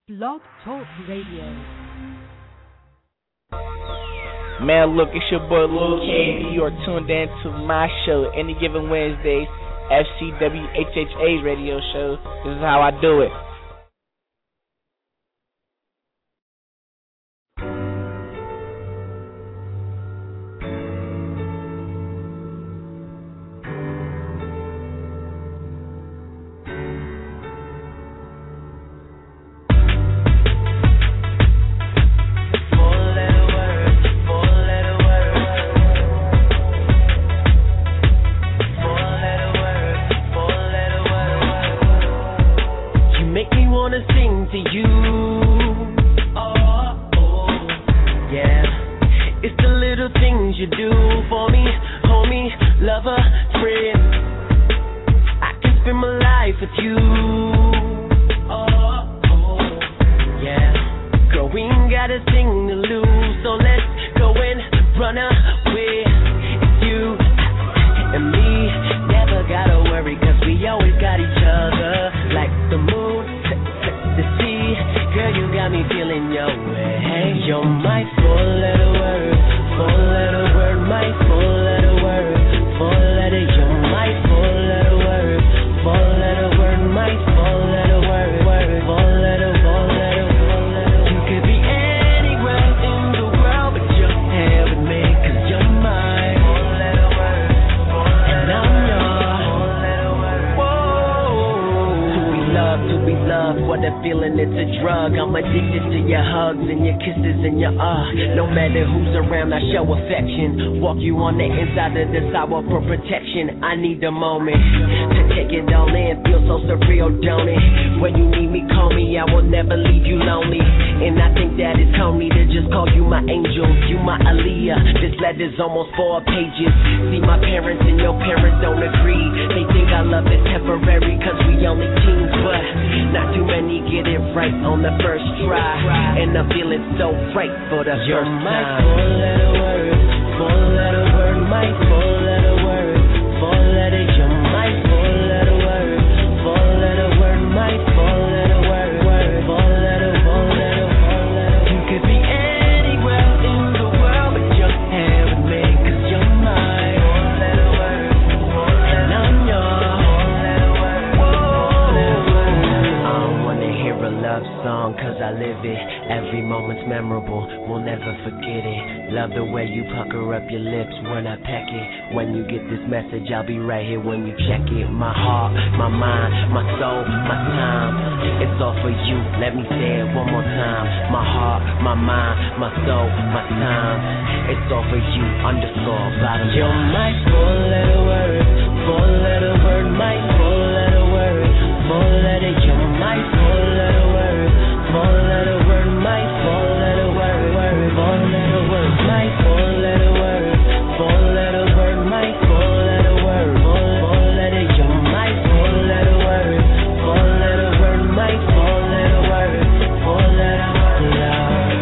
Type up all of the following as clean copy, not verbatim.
Blog Talk Radio. Man, look, it's your boy Lil KB. You're tuned in to my show, Any Given Wednesday, FCWHHA radio show. This is how I do it. For protection, I need a moment to take it all in. Feel so surreal, don't it? When you need me, call me. I will never leave you lonely. And I think that it's me to just call you my angel, you my Aaliyah. This letter's almost 4 pages. See, my parents and your parents don't agree. They think our love is temporary cause we only teens, but not too many get it right on the first try. And I'm feeling so right for the first time. My 4-letter word, 4-letter word, my 4-letter word, 4-letter, you're my 4-letter word, 4-letter word, my 4-letter word, 4-letter, 4-letter, 4-letter. You could be anywhere in the world, but you're here with me, cause you're my 4-letter word, and I'm your 4-letter word, 4-letter word. I don't wanna hear a love song, cause I live it. Every moment's memorable, we'll never forget it. Love the way you pucker up your lips when I peck it. When you get this message, I'll be right here when you check it. My heart, my mind, my soul, my time. It's all for you, let me say it one more time. My heart, my mind, my soul, my time. It's all for you, underscore, bottom line. You're my 4-letter word, 4-letter word, my 4-letter word, 4-letter, you're my 4-letter word, 4-letter word, my 4-letter word, 4-letter word, my 4-letter word, 4-letter word, my 4-letter word, 4-letter, you're my 4-letter word, 4-letter word, my 4-letter word, 4-letter love.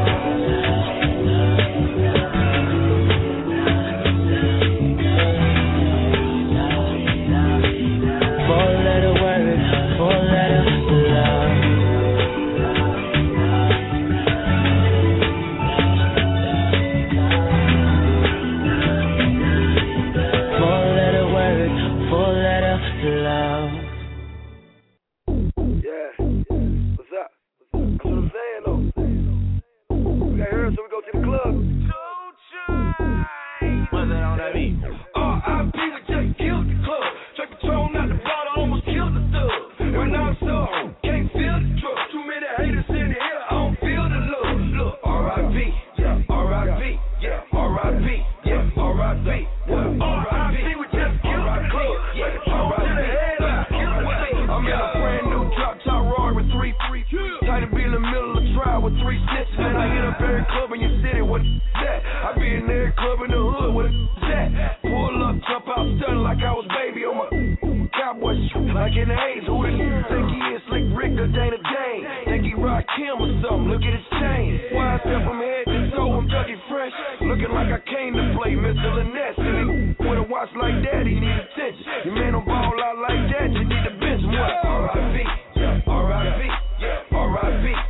4-letter word, 4-letter love. Like in the 80s, who the think he is? Slick Rick or Dana Dane? Think he rock Kim or something? Look at his chain. Why I step from head to toe, I'm Dougie Fresh. Looking like I came to play Mr. Lynette. And with a watch like that, he need attention. Your man don't ball out like that, you need to bench him. What? R.I.P. R.I.P. R.I.P.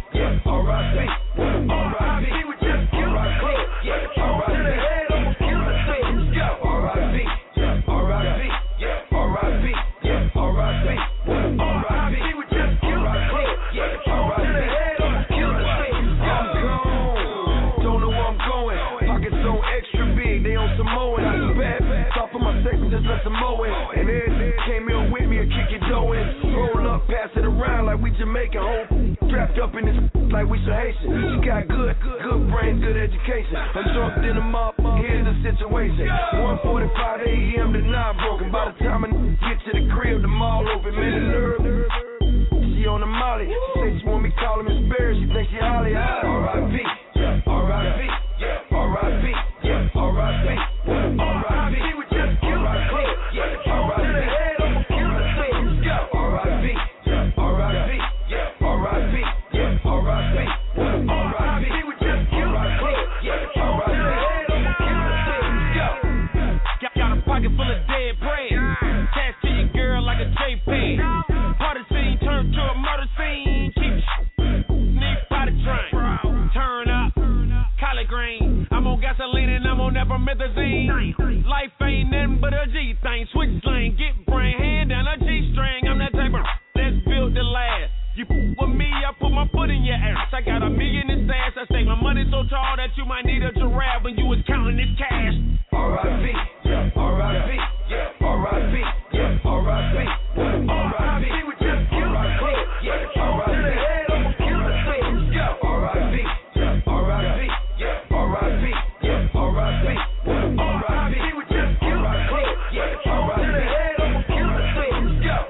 just let some more in. And then came in with me and kick your dough in. Roll up, pass it around like we Jamaican. Home strapped up in this like we some Haitian. She got good brains, good education. I'm drunk in the mob, here's the situation. 1:45 a.m. the knob broken. By the time I get to the crib, the mall open. Man, the nerve. She on the molly. She say she want me call him Miss Bear. She think she Holly. R.I.P. R.I.P. R.I.P. R.I.P. R.I.P. We just killed the club. R.I.P. to the head, I'ma kill the thing. Let's go. R.I.P. R.I.P. R.I.P. R.I.P. R.I.P. We just killed the club. R.I.P. to the head, I'ma kill the thing. Let's go. Got a pocket full of dead bread. Cash to your girl like a JPEG. Party scene turned to a murder scene. Keep sneak potty train. Turn up, collard green. I'm on gasoline and I'm on nepromethazine. Life ain't nothing but a G thing. Switch lane, get brain, hand down a G string. I'm that type of that's built to last. You with me, I put my foot in your ass. I got $1 million in stash. I stake my money so tall that you might need a giraffe when you was counting this cash. R.I.P. R.I.P. R.I.P. R.I.P. R.I.P. We just killed the club. R.I.P. to the head, I'ma kill the thing. Let's go. R.I.P. R.I.P. R.I.P. R.I.P. R.I.P. We just killed the club. R.I.P. to the head, I'ma kill the thing. Let's go.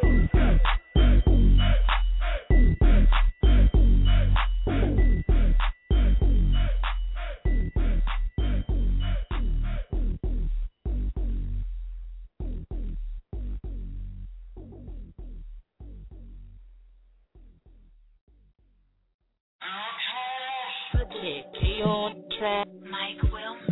Key on track, Mike Wilmer.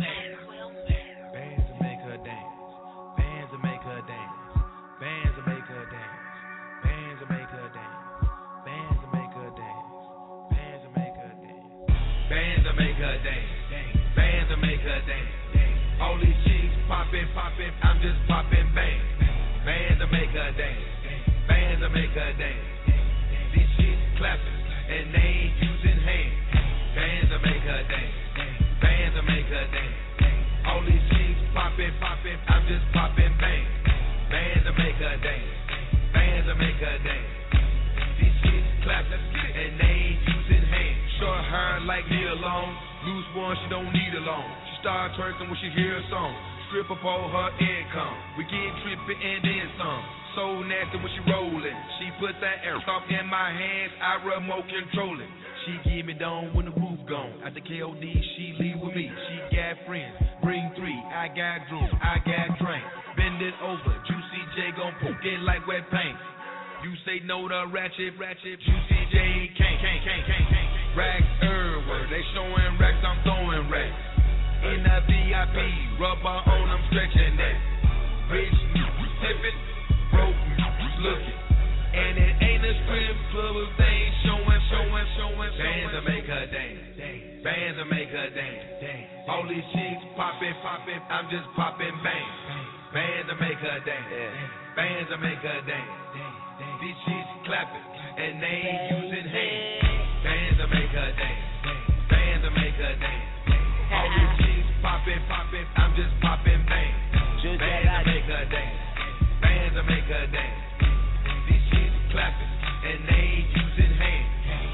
Bands to make her dance. Bands to make her dance. Bands to make her dance. Bands to make her dance. Bands to make her dance. Bands to make her dance. Bands to make her dance. Bands to make her dance. All these cheeks popping, I'm just popping bang. Bands to make her dance. Bands to make her dance. These cheeks clapping and they ain't using hands. Bands to make her dance. Bands to make her dance. All these cheeks popping, I'm just popping bang. Bands to make her dance. Bands to make her dance. These cheeks clapping and they ain't using hands. Short hair like Neil Long. Loose one, she don't need a loan. She start twerking when she hear a song. Strip up all her income. We get trippy and then some. So nasty when she rollin'. She put that air off in my hands. I remote control it. She give me down when the roof gone. At the KOD, she leave with me. She got friends, bring 3. I got drums, I got drink. Bend it over, Juicy J gon' poke it like wet paint. You say no to ratchet, Juicy J can't. Racks everywhere, they showing racks, I'm throwing racks. In the VIP, rubber on, I'm stretching that. Bitch, tippin', broke, lookin'. And it ain't a strip club if they ain't showing. Bands to make her dance. Bands to make her dance. All these cheeks popping, I'm just popping bang. Bands to make her dance. Bands to make her dance. These cheeks clapping and they ain't using hands. Bands to make her dance. Bands to make her dance. All these cheeks popping, I'm just popping bang. Bands to make her dance. Bands to make her dance. These cheeks clapping and they ain't using hands.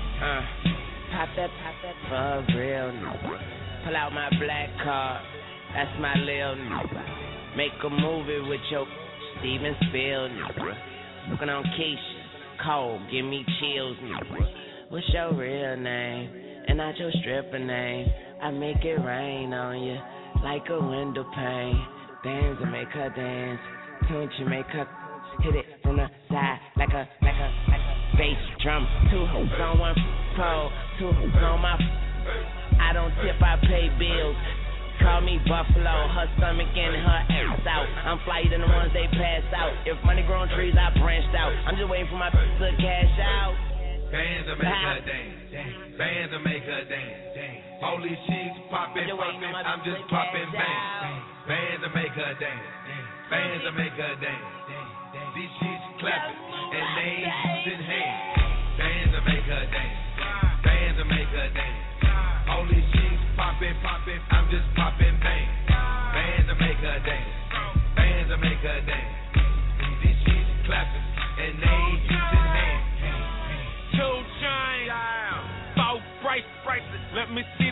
Pop that for real, nigga. Pull out my black card, that's my lil nigga. Make a movie with your Steven Spiel, nigga. Looking on Keisha, cold, give me chills, nigga. What's your real name? And not your stripper name. I make it rain on you like a window pane. Bands to make her dance, punch and make her hit it from the side like a bass drum. 2 hoops on one pole, 2 hoops on my. I don't tip, I pay bills. Call me Buffalo, her stomach and her ass out. I'm flyer than the ones they pass out. If money growing trees, I branched out. I'm just waiting for my to cash out. Bands to make her dance. Bands to make her dance. All these cheeks popping, I'm just popping bang. Bands to make her dance. Bands to make her dance. These cheeks clapping and they ain't using hands. Bands to make her dance. Bands to make her dance. All these cheeks popping, I'm just popping bang. Bands to make her dance. Bands to make her dance.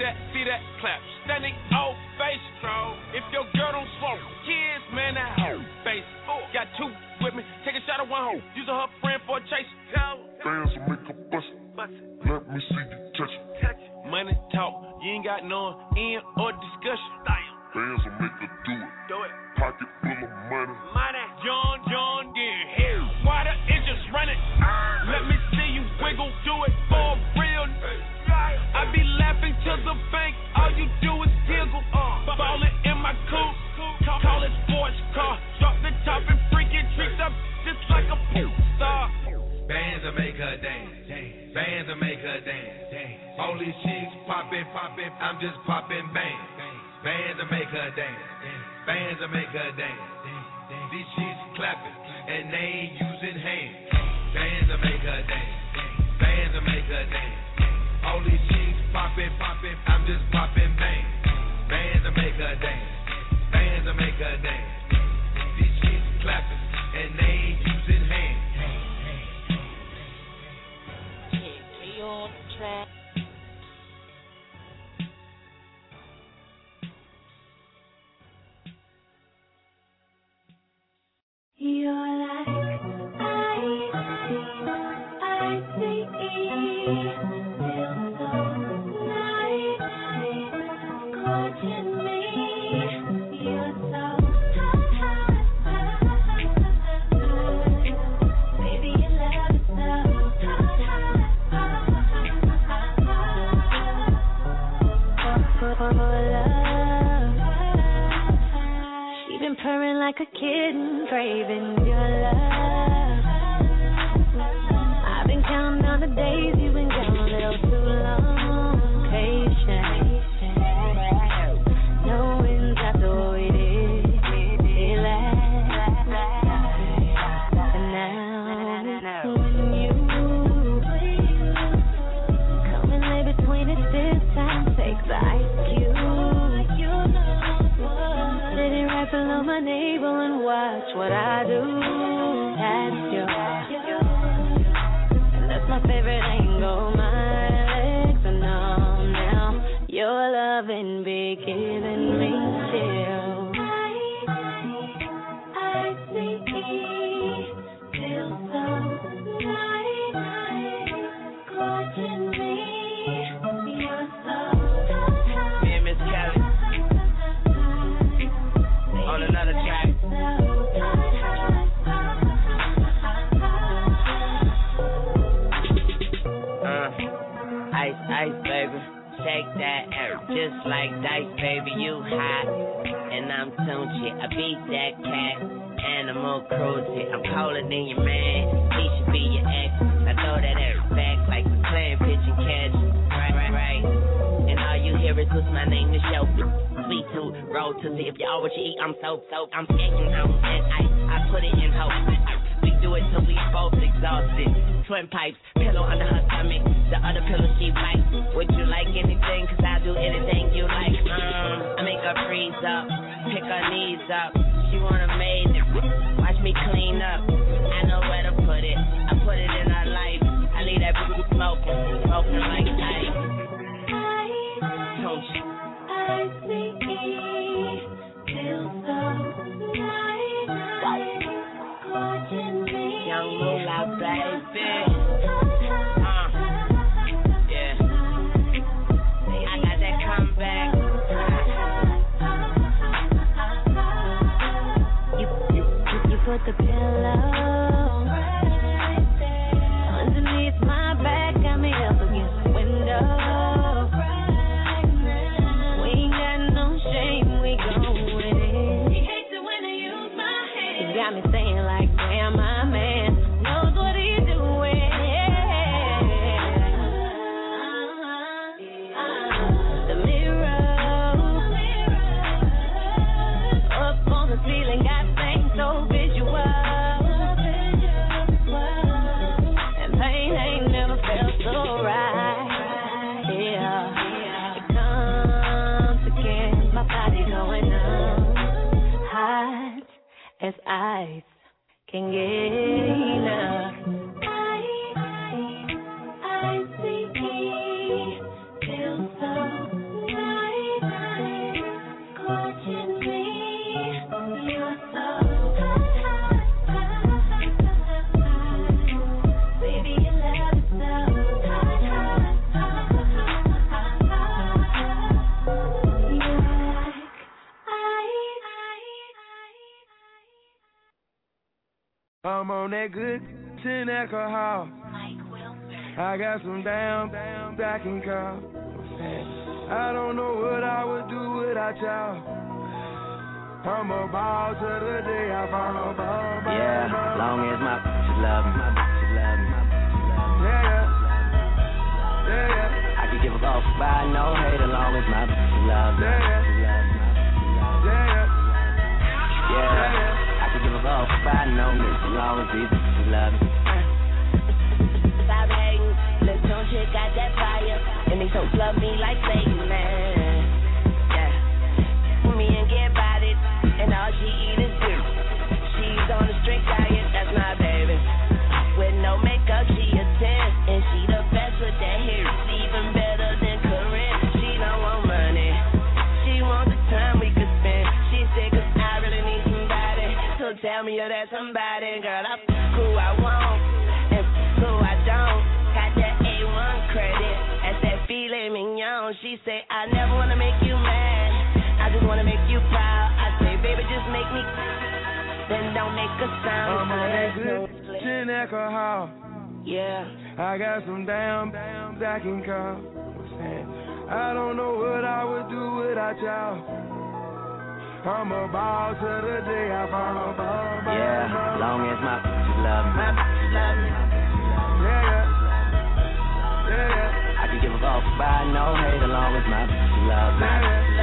see that, clap. Standing ovation. If your girl don't smoke, kids, man, that hoe face. Got two with me, take a shot at one hoe. Using her friend for a chase. Fans will make a bust it. Let me see you touch it. Money talk, you ain't got no end or discussion. Fans will make her do it. Pocket full of money. John, yeah. Water is just running. Let me see you wiggle, do it for real. I be laughing to the bank, all you do is giggle. Ballin' in my coupe, call it sports car. Drop the top and freaking tricks up just like a poop star. Bands will make her dance. Bands will make her dance. All these chicks poppin', I'm just poppin' bands. Bands will make her dance. Bands will make her dance. These chicks clapping and they ain't using hands. Bands will make her dance. Bands will make her dance. All these chicks poppin', I'm just poppin' bands. Bands will make her dance. Bands will make her dance. These chicks clapping and they ain't using hands. We on track. You're like I see, feel so nice, courting me. You're so high, baby, your love is so high. She been purring like a kitten, craving your love. I've been counting down the days you've been gone a little too long. Patient, knowing that's the way it lasts. And now when you come and lay between us this time, take the ice cube. Sit it right below my navel and watch what I do. That's yours, and that's my favorite angle. My legs are numb now. Your loving be giving me chills. I see, feel so nice, courting me. You're so Me and Miss Kelly on another track. Ice, baby, shake that air, just like dice, baby, you hot, and I'm Tunchi, I beat that cat, animal cruelty, I'm colder than your man, he should be your ex, I throw that air back like we playing pitch and catch, right, and all you hear is what's my name to show, sweet tooth, roll to see if you all what you eat, I'm so, I'm skating on that ice, I put it in hope, we do it till we both exhausted. Twin pipes, pillow under her stomach, the other pillow she bites. Would you like anything? Cause I'll do anything you like. I make her freeze up, pick her knees up. She want a maid, watch me clean up. I know where to put it, I put it in her life. I leave that bitch smoking like ice. Don't you? I see, feel so nice, courting me. Young moolah, baby. Yeah. I got that comeback. You put the pillow underneath my back, got me up against the window. We ain't got no shame, we go with it. He hates it when I use my hands. He got me saying like, damn, my man knows what he's doing. The mirror up on the ceiling got things so visual, and pain ain't never felt so right. Yeah, it comes again, my body going numb, hot as ice can get enough. I see, feel so I'm on that good 10 alcohol. I got some down back and call. I don't know what I would do without y'all. I'm a ball to the day I fall. Yeah, long as my bitches love me. Yeah. I could give a fuck by no hate as long as my bitches love me. Yeah, I could give a fuck by no niggas as long as these bitches love me. Stop hating, let's don't shit got that fire, and these hoes love me like Satan, man. Yeah, put me and get about it, and all she eat is dirt. She's on a strict diet, that's my baby. With no makeup, she a 10, and she the best with that hair. It's even better than Corinne. She don't want money, she want the time we could spend. She said 'cause I really need somebody, so tell me you're that somebody, girl. I who I want, and who I don't. Got that A1 credit, that's that filet mignon. She say I never wanna make you mad, I just wanna make you proud. I say baby just make me, then don't make a sound. I'm on that good 10 alcohol. Yeah, I got some down back and call. I don't know what I would do without y'all. I'm a ball to the day I fall. Yeah, long as my bitches love me. Yeah. I could give a fuck by no hate as long as my bitches love me.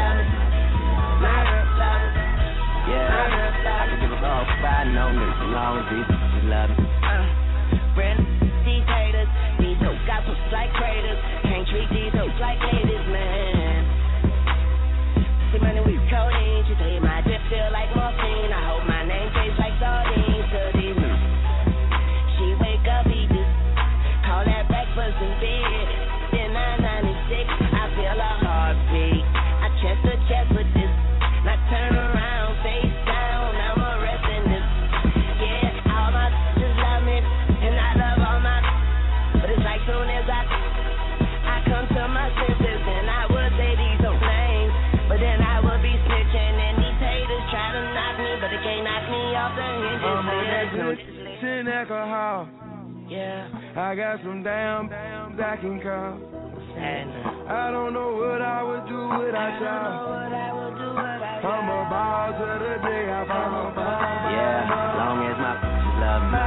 Yeah, I could give a fuck by no niggas as long as these bitches love me. Brand these haters, these hoes got pussy like craters. Can't treat these hoes like ladies, man. See money with codeine, she say my drip feel like morphine. I hope my name tastes like sardines to these moves. She wake up, eat this, call that breakfast in bed. Then 996, I feel a heartbeat. I chest to chest with this, now turn around, face down, I'm arresting this. Yeah, all my just love me, and I love all my. But it's like soon as I come to my senses, and I would say these hoes names, but then I would be snitching, and these haters try to knock me, but they can't knock me off the hinges. I'm on that good 10 alcohol. Yeah, I got some down back and call. I don't know what I would do without y'all. I'm a ball to the day I fall. Yeah, long as my bitches love me.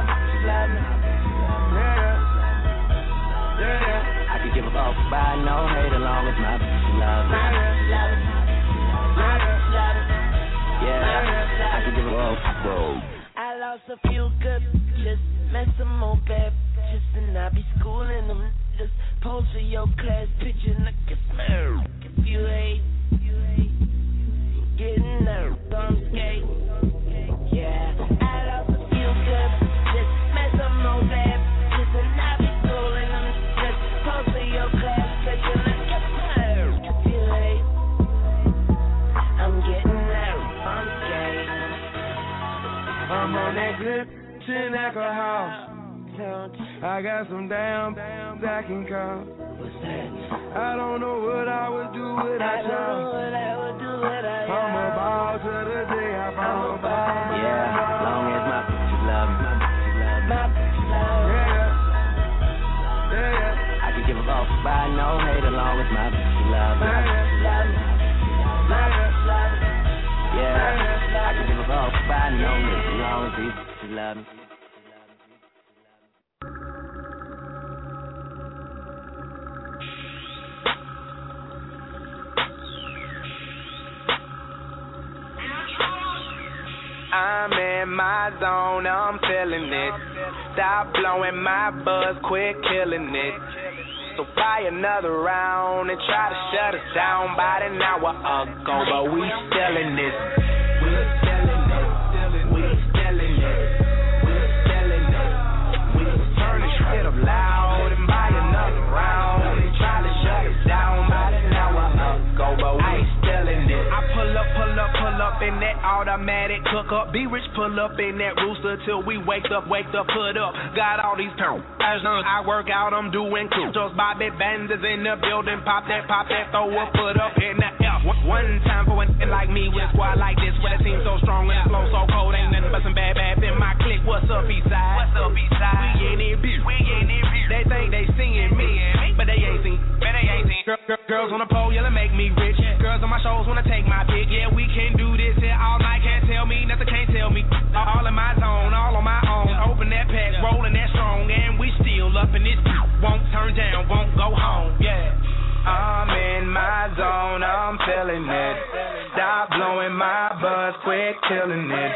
Yeah. I could give a fuck by no hate as long as my bitches love me. Yeah, I could give a fuck, bro. I lost a few good bitches, met some more bad bitches, and I be schooling them. Just pose for your class picture, and I can smell. If you hate, getting nervous on skate. Yeah, I lost a few good bitches, met some more bad bitches, and I be schooling them. Just pose for your class picture, and I can smell. If you hate, I'm getting nervous on skate. I'm on that good 10 alcohol. I got some down back and call. I don't know what I would do without y'all. I'm a ball to the day I fall. Yeah, long as my bitches love me. Yeah. I could give a fuck by no hate as long as my bitches love me. Yeah, I could give a fuck by no niggas as long as these bitches love me. I'm in my zone, I'm feeling it. Stop blowing my buzz, quit killing it. So buy another round and try to shut us down about an hour ago, but we still in this. We still in it. We still in it. We still in it. We turn this shit up loud and buy another round and try to shut us down about an hour ago, but we still in it. I pull up in that all automatic cook up. Be rich, pull up in that rooster till we wake up, put up. Got all these pounds. I work out, I'm doing cool. Just Bobby Banders in the building, pop that, throw a foot up in the air. One time for a n***a like me with a squad like this, where the team so strong and the flow so cold, ain't nothing but some bad in my clique. What's up, Eastside? We in it, bitch. They think they seeing me, but they ain't seen. Girls on the pole, yeah, make me rich. Girls on my shows wanna take my pick. Yeah, we can do this here all night. Can't tell me nothing, can't tell me. All in my zone, all on my own. Open that pack, rolling that strong, and we still up in this. Won't turn down, won't go home. Yeah. I'm in my zone, I'm feeling it. Stop blowing my buzz, quit killing it.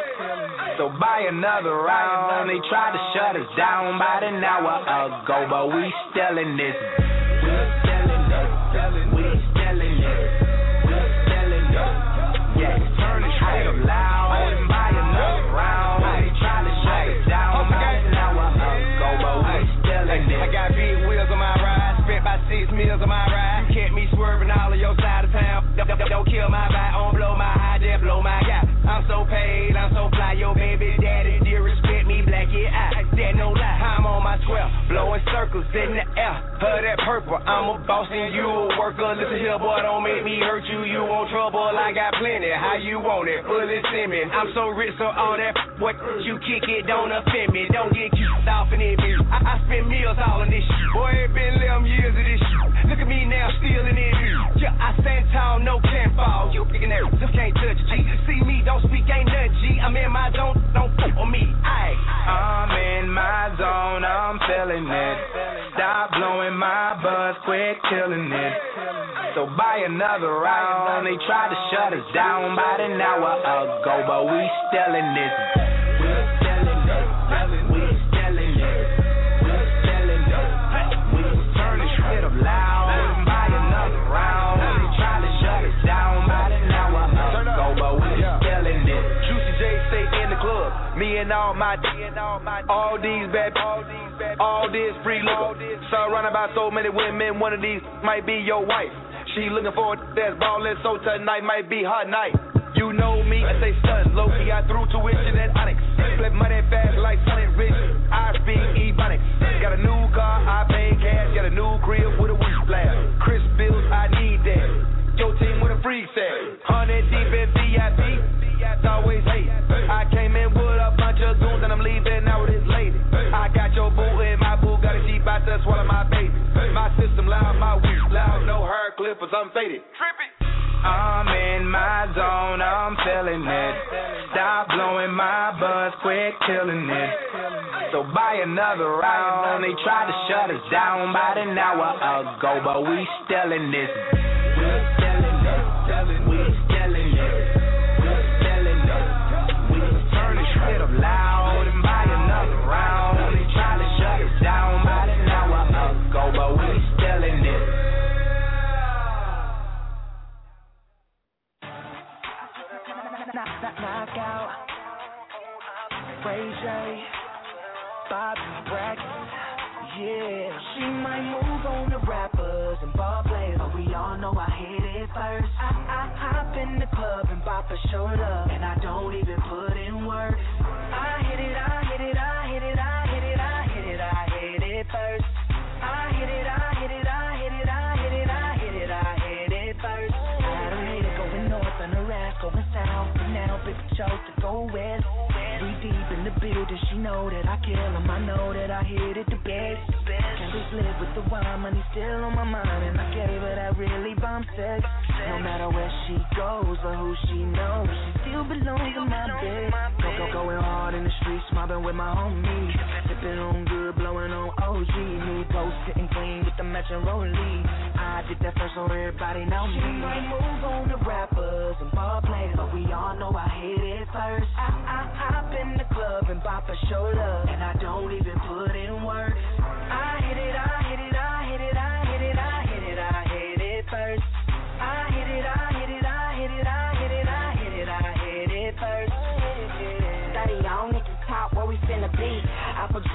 So buy another round. They tried to shut us down about an hour ago, but we still in this. We still in this. We still in this. We still in this. Yeah, turn it straight up loud and buy another round. They tried to shut us down about an hour ago, but we still in this. I got big wheels on my ride, spent about 6 meals on my ride. Kept me swerving all of your side of town. Don't kill my vibe, don't blow my high, just blow my guy. I'm so paid, I'm so fly, your baby daddy, dear respect me, black, yeah, that no lie. I'm on my square, blowing circles in the air. Her that purple, I'm a boss and you a worker. Listen here, boy, don't make me hurt you. You want trouble, I got plenty. How you want it? Fully send I'm so rich, so all that what you kick it don't offend me. Don't get cute off in it, bitch. I spend meals all in this shit. Boy, it been 11 years of this shit. Look at me now, still in it. Yeah, I stand tall, no can't fall. You picking that, just can't touch G. See me, don't speak, ain't nothing G. I'm in my zone, don't fuck on me. I'm in my zone, I'm feeling it. Stop blowing my buzz, quit killing it. So buy another round. They tried to shut us down about an hour ago, but we still in this. We still in this. We still in this. We still in this. We turn this shit up loud and buy another round. They tried to shut us down about an hour ago, but we still in this. Juicy J stay in the club. Me and all these bad, all this free liquor. Surrounded by so many women, one of these might be your wife. She looking for a that's ballin', so tonight might be her night. You know me, I say stunts, low-key, I threw tuition at Onyx. Flip money fast like Sonic Rich, I speak Ebonics. Got a new car, I pay cash, got a new crib with a weed blast. Chris bills, I need that. Your team with a freak set. 100 deep in VIP, it's always hate. I came in with a bunch of goons and I'm leaving now with this lady. I got your boo and my boo got a sheep out there swallow my baby. My system loud, my weed loud, no hair clippers, I'm faded. Trippy. I'm in my zone, I'm feeling it. Stop blowing my buzz, quit killing it. So buy another round. They tried to shut us down about an hour ago, but we still in this. We still in this. We still in this. We still in this. We turn this shit up loud and buy another round. They tried to shut us down about an hour ago, but we still in this. Knockout, Ray J, Bobby Brackett, yeah. She might move on to rappers and ball players, but we all know I hit it first. I hop in the club and bop a shoulder, and I don't even put in work. I hit it, I hit it, I hit it, I hit it, I hit it, I hit it first. I hit it, I hit it, I hit it, I hit it, I hit it, I hit it first. I don't hate it going north and the rest going south. Now big chose to go west. We deep in the building, she know that I kill him. I know that I hit it the best. Can't just live with the wine, money still on my mind, and I gave her that really bomb sex. No matter where she goes or who she knows, she still belongs in my bed. Going hard in the streets, mobbing with my homies, sipping on good, blowing on OG. New post sitting clean with the matching rollie. I did that first so everybody know me. She might move on to rappers and ball players, but we all know I hit it first. I hop in the club and bop a shoulder, and I don't even put in work. I hit it, I hit it, I hit it, I hit it, I hit it, I hit it first. I hit it, I hit it, I hit it, I hit it, I hit it, I hit it first. 30 on at the top where we finna be. Apple juice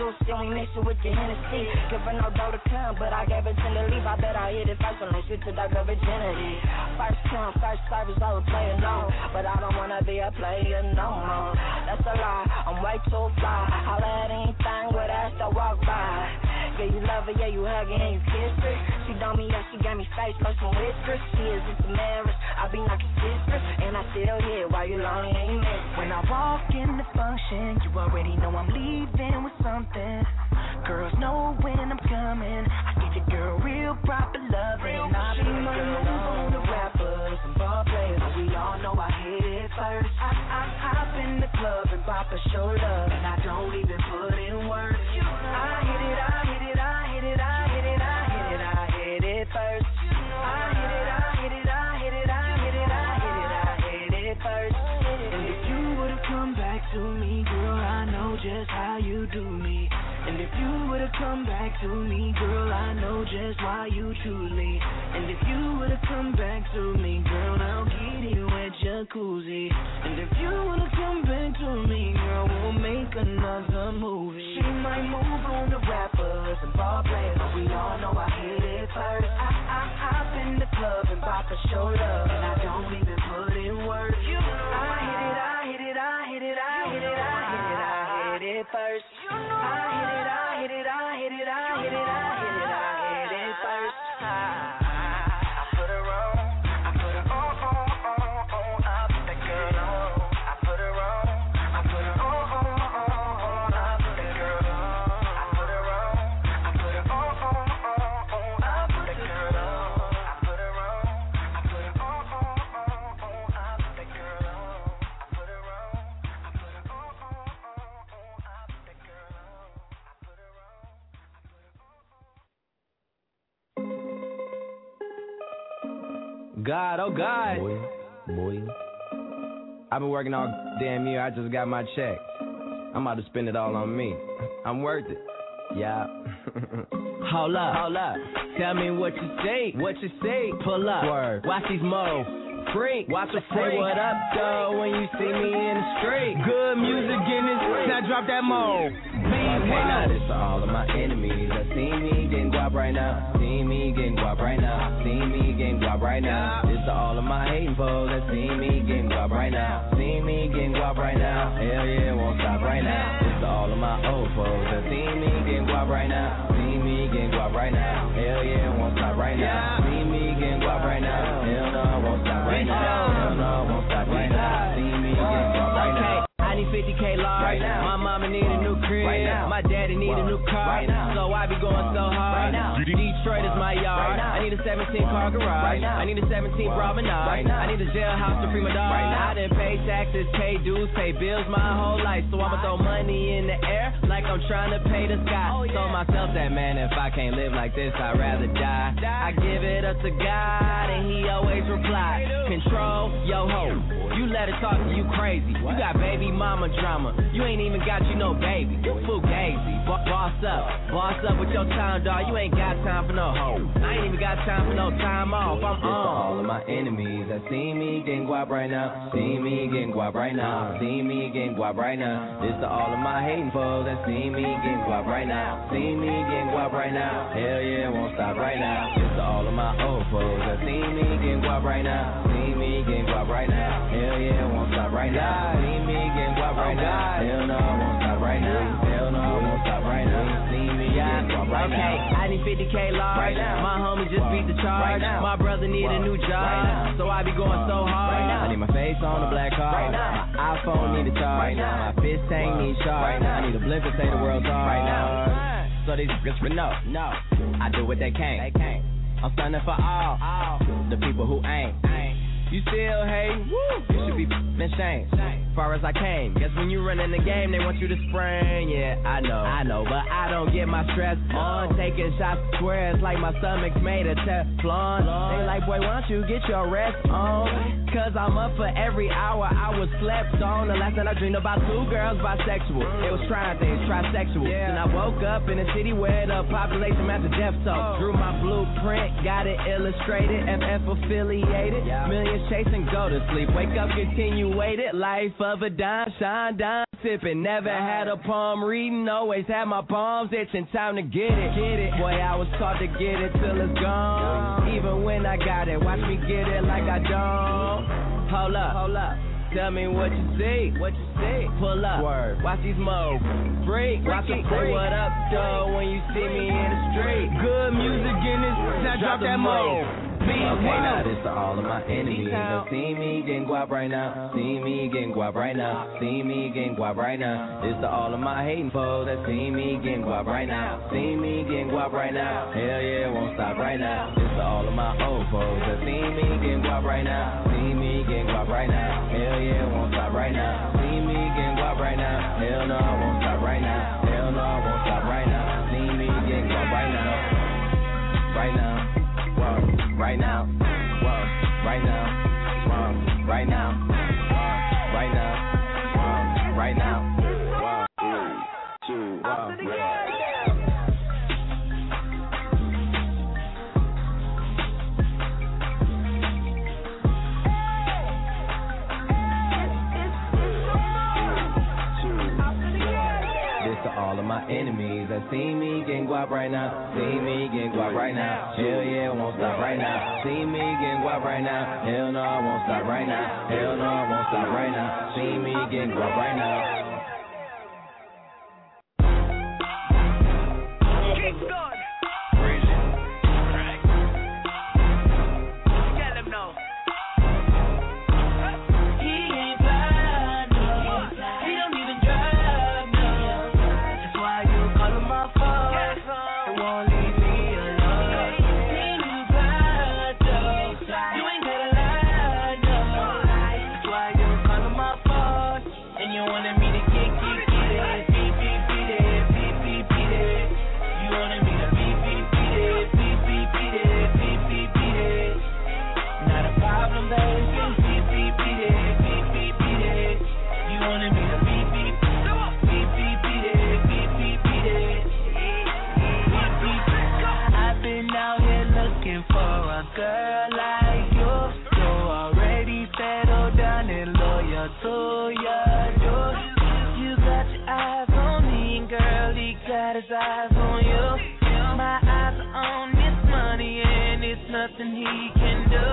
juice, then we mix it with the Hennessy. Give her no dough to come, but I gave her 10 to leave. I bet I hit it first when they switch to dark her virginity. First come, first service, I was playing low, but I don't wanna be a player no more. That's a lie, I'm way too fly. Holla at anything with ass that walk by. Yeah, you love her, yeah, you hug her and you kiss her. She done me up, she got me face, plus some whiskers. She is just a marriage, I be knocking sisters, and I still here while you lonely and you miss. When I walk in the function, you already know I'm leaving with something. Girls know when I'm coming. I give your girl real proper loving. She might move on the rappers and ball players, but we all know I hit it first. I hop in the club and pop a shoulder, and I don't even put in work. I hit it, I hit it, I hit it, I hit it, I hit it, I hit it first. I hit it, I hit it, I hit it, I hit it, I hit it, I hit it first. And if you would've come back to me, girl, I know just how you do me. And if you would've come back to me, girl, I know just why you truly. And if you would've come back to me, girl, I'll get you a jacuzzi. And if you would've come back to me, girl, we'll make another movie. She might move on the rappers and ball players, but we all know I hit it first. I hop in the club and pop a shoulder, and I don't even put in work. I hit it, I hit it, I hit it, I hit it, I hit it, I hit it first. I hit it, I hit it, I hit it, I hit it, I hit it, I hit it first. I put her on, I put her on, I put that girl on. I put her on, I put her on, I put that girl on. I put her on, I put her on, I put that girl on. I put her on, I put her on, I put that girl on. I put her on, I put her on, I put that girl on. God, oh God. Boy. I've been working all damn year. I just got my check. I'm about to spend it all on me. I'm worth it. Yeah. Hold up. Tell me what you say. Pull up. Word. Watch these moves. Freak. Watch her say what up, though, when you see me in the street. Good music in this. Now drop that mode. Okay, now this to all of my enemies that see me getting guap right now. See me getting guap right now. See me getting guap right now. This to all of my hating foes that see me getting guap right now. See me getting guap right now. Hell yeah, won't stop right now. This to all of my old foes that see me getting guap right now. See me getting guap right now. Hell yeah, won't stop right now. See me getting guap right now. Hell no, won't stop right now. Hell no, won't stop right now. See me getting guap right now. I need 50K large. Right now. My mama need a new crib. Right now. My daddy need a new car. Right now. So I be going so hard. Right now. Detroit is my yard. Right now. I need a 17-car garage. Right now. I need a 17 promenade. Right now. I need a jailhouse to free my dog. Right now. I done pay taxes, pay dues, pay bills my whole life. So I'ma throw money in the air like I'm trying to pay the sky. Oh, yeah. Told myself that, man, if I can't live like this, I'd rather die. I give it up to God and he always reply. Control yo ho. You let it talk to you crazy. You got baby mama drama. You ain't even got you no baby. You fugazi. Boss up with your time, dog. You ain't got time for no hoe. I ain't even got time for no time off. I'm on. All of my enemies that see me getting guap right now. See me getting guap right now. See me getting guap right now. This to all of my hating foes that see me getting guap right now. See me getting guap right now. Hell yeah, won't stop right now. This to all of my old foes that see me getting guap right now. See me getting guap right now. Hell yeah, won't stop right now. See me getting guap right now. Hell no, won't stop right now. Hell no, won't stop right now. See me getting guap right now. Okay, I need 50K large. Right now. My homie just beat the charge. Right now. My brother need a new job. Right now. So I be going so hard. Right now. I need my face on the black card. Right now. My iPhone need a charge. Right now. My fist tank need charge. Right now. I need a blimp to say the world's hard. Right now. So these just no. I do what they can't. I'm standing for all the people who ain't. You still hating? Woo! You should be ashamed. Far as I came. Guess when you run in the game, they want you to spring. Yeah, I know, but I don't get my stress on. Taking shots squares like my stomach's made of Teflon. They like, boy, why don't you get your rest on? Cause I'm up for every hour I was slept on. The last night I dreamed about 2 girls bisexual. They was trying things, trisexual. Then I woke up in a city where the population matched the death toll. Drew my blueprint, got it illustrated, FF affiliated. Millions chasing, go to sleep, wake up, continue waited. Life of a dime, shine dime, sipping. Never had a palm reading, always had my palms itching. Time to get it. Boy, I was taught to get it till it's gone. Even when I got it, watch me get it like I don't. Hold up. Tell me what you see. Pull up. Word. Watch these moves. Freak. Watch them say what up, though, when you see me in the street. Good music in this. Now drop that move. Okay, now this to all of my enemies that see me getting guap right now. See me getting guap right now. See me getting guap right now. This to all of my hating foes that see me getting guap right now. See me getting guap right now. Hell yeah, won't stop right now. This to all of my old foes that see me getting guap right now. See me getting guap right now. Hell yeah, won't stop right now. See me getting guap right now. Hell no, I won't stop right now. Hell no, I won't stop right now. See me getting guap right now. Right now. Right now, whoa, right now, whoa, right now, whoa, right now, whoa, right now, whoa, 3, 2, 1, yeah. All of my enemies that see me getting guap right now. See me getting guap right now. Hell yeah, won't stop right now. See me getting guap right now. Hell no, I won't stop right now. Hell no, I won't stop right now. See me getting guap right now. Keep going. Get him now. He ain't fly, no. He don't even drive, no. That's why you call him my phone. It won't leave me alone. He ain't fly, no. You ain't gotta lie, no. That's why you call him my phone. And you wanted me to get it. Beep, beep, beat it. Beep, beep, beat it. You wanted me to beep, beep, beat it. Beep, beep, beat it. Beep, beep, beat it. Not a problem, baby. Beep, beep, beat it. Beep, beep, beat it. You wanted me to beep, beep. Beep, beep, beat it. Beep, beep, beat it. Beep, beep. I've been out here looking for a girl like you. So already settled down and loyal to you. You got your eyes on me, and girl, he got his eyes on you. My eyes are on this money, and it's nothing he can do.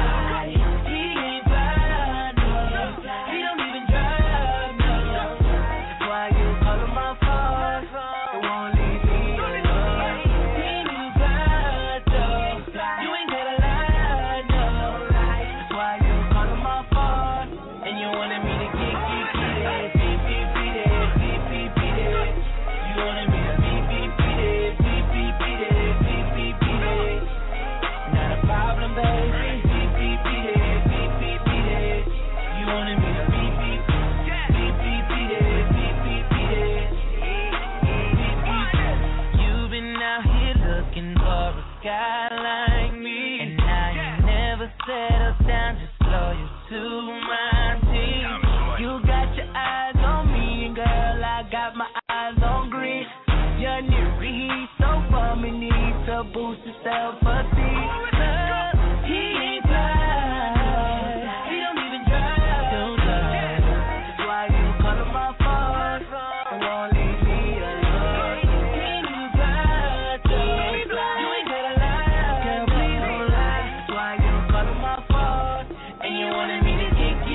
He ain't fly, no. He don't even drive, no. That's why you call him my phone. It won't leave me alone. He ain't even fly, no. You ain't gotta lie, no. That's why you call him my phone. And you wanted me to get it. Beep, beep, beat it. Beep, beep, beat it. You wanted me to beep, beep, beat it. Beep, beep, beat it. Beep, beep, beat it. Not a problem, baby. Beep, beep, beat it. Beep, beep, beat it. You wanted me to beep, beep. Beep, beep, beat it. Beep, beep, beat it. Beep, beep. You've been out here looking for a guy like me, and now you never settle down, just loyal to my team. You got your eyes on me, and girl, I got my eyes on green. Your new heat so fun, me need to boost your self-esteem. He ain't fly, he don't even drive. That's why you call him my phone. It won't leave me alone. He ain't even fly, you ain't gotta lie. Girl, please don't lie. That's why you call him my phone. And you wanted me to get it.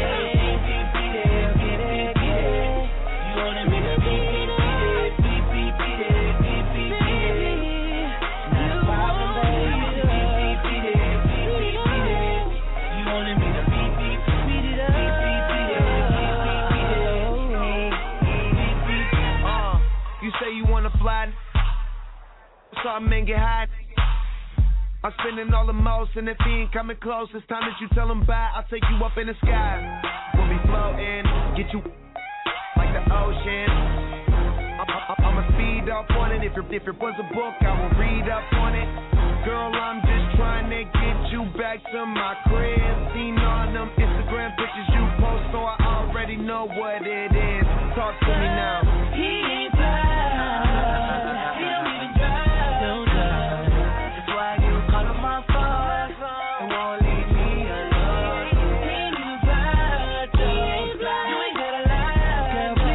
Get it. You wanted me to beat it. Beep, beep, beat it. Beep, beep, beat it. Not a problem, baby. Beep, beep, beat it. Beep, beep, beat it. You wanted me to beep, beep, beat it up. Beep, beep, beat it. Beep, beep, beat it. Beep, beep. You say you wanna fly, so I men get hot. I'm spending all the most, and if he ain't coming close, it's time that you tell him bye. I'll take you up in the sky. We'll be floating, get you like the ocean. I'ma speed up on it. If it was a book, I will read up on it. Girl, I'm just trying to get you back to my crib. Seen all them Instagram pictures you post, so I already know what it is. Talk to me now. He ain't fly, he don't even drive. That's why you call him my phone. It won't leave me alone. He ain't even fly, you ain't gotta lie. Girl,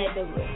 can't do it.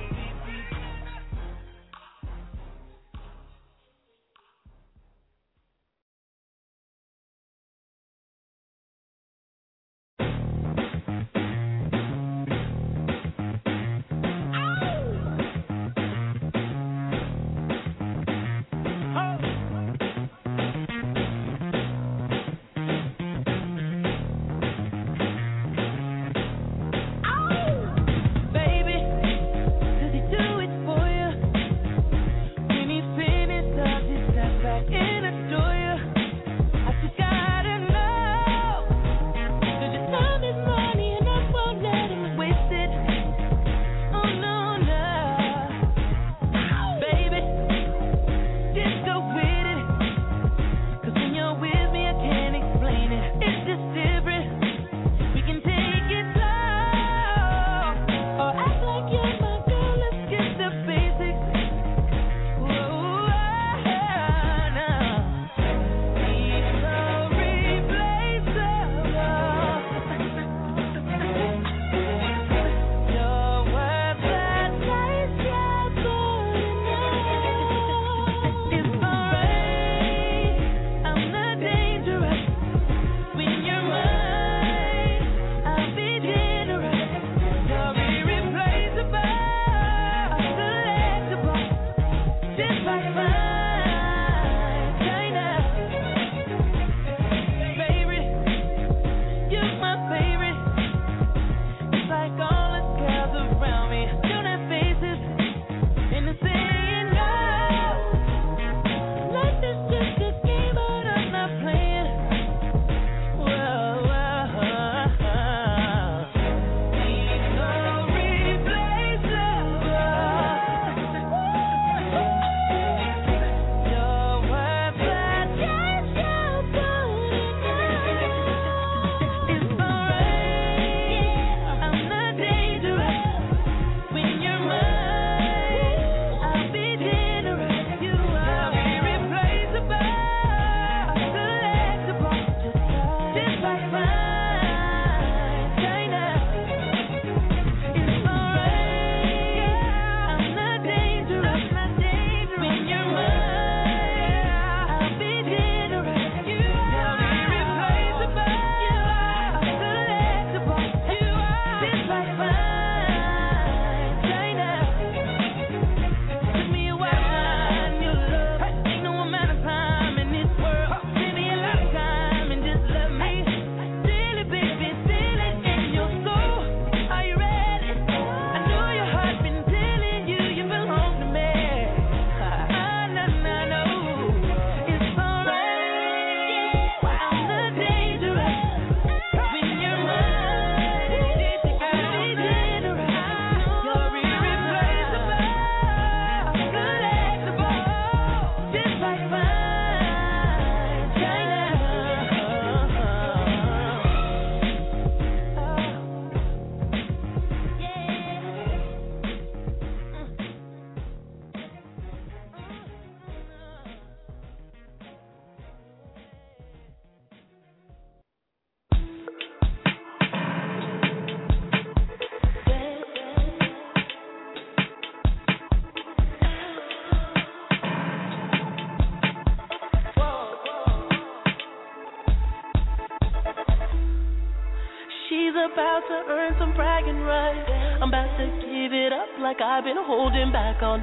about to earn some bragging rights. I'm about to give it up like I've been holding back all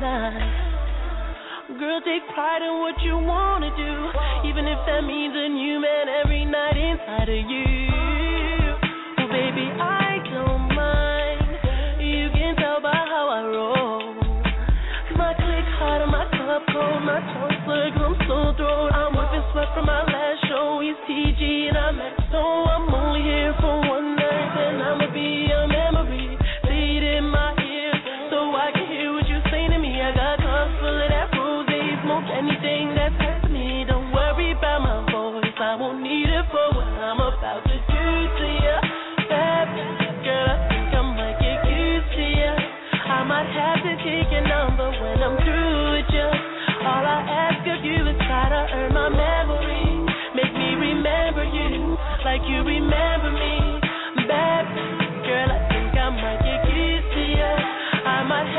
night. Girl, take pride in what you wanna do, even if that means a new man every night inside of you. Oh baby, I don't mind. You can tell by how I roll. My click hot and my cup cold, my tongue slurred, I'm so throat. I'm whipping sweat from my last show. He's TG and I'm XO. I'm only here for one night and I'ma be a memory. Say it in my ear so I can hear what you say to me. I got cups full of that rose, smoke anything that's hurt me. Don't worry about my voice, I won't need it for what I'm about to do to you. Baby, girl, I think I might get used to you. I might have to take your number when I'm through with you. All I ask of you is try to earn my memory. Make me remember you like you remember me. Baby, girl, I think I might get used to you. I might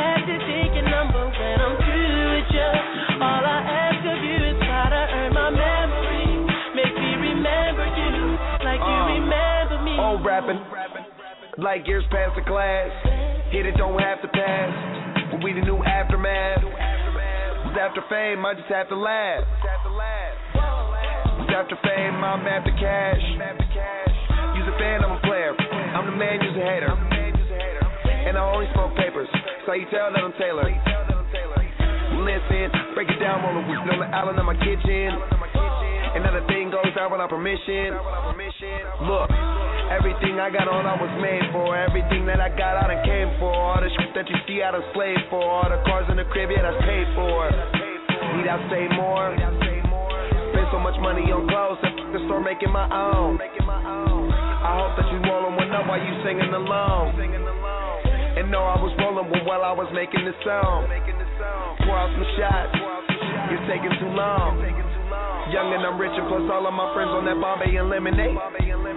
like years past the class. Hit it, don't have to pass. But we the new aftermath. Was after fame, I just have to laugh. Was after fame, I'm after cash. You's a fan, I'm a player. I'm the man, you's a hater. And I only smoke papers, so you tell that I'm Taylor. Listen, break it down, roll a week on the island of my kitchen. Another thing goes out without permission. Look, everything I got on I was made for. Everything that I got I done came for. All the shit that you see I done slaved for. All the cars in the crib, yeah, that's paid for. Need I say more? Spend so much money on clothes, I the store making my own. I hope that you rolling one up while you singing along. And no, I was rolling one while I was making this song. Pour out some shots, you're taking too long. Young and I'm rich and plus all of my friends on that Bombay and lemonade. Girl,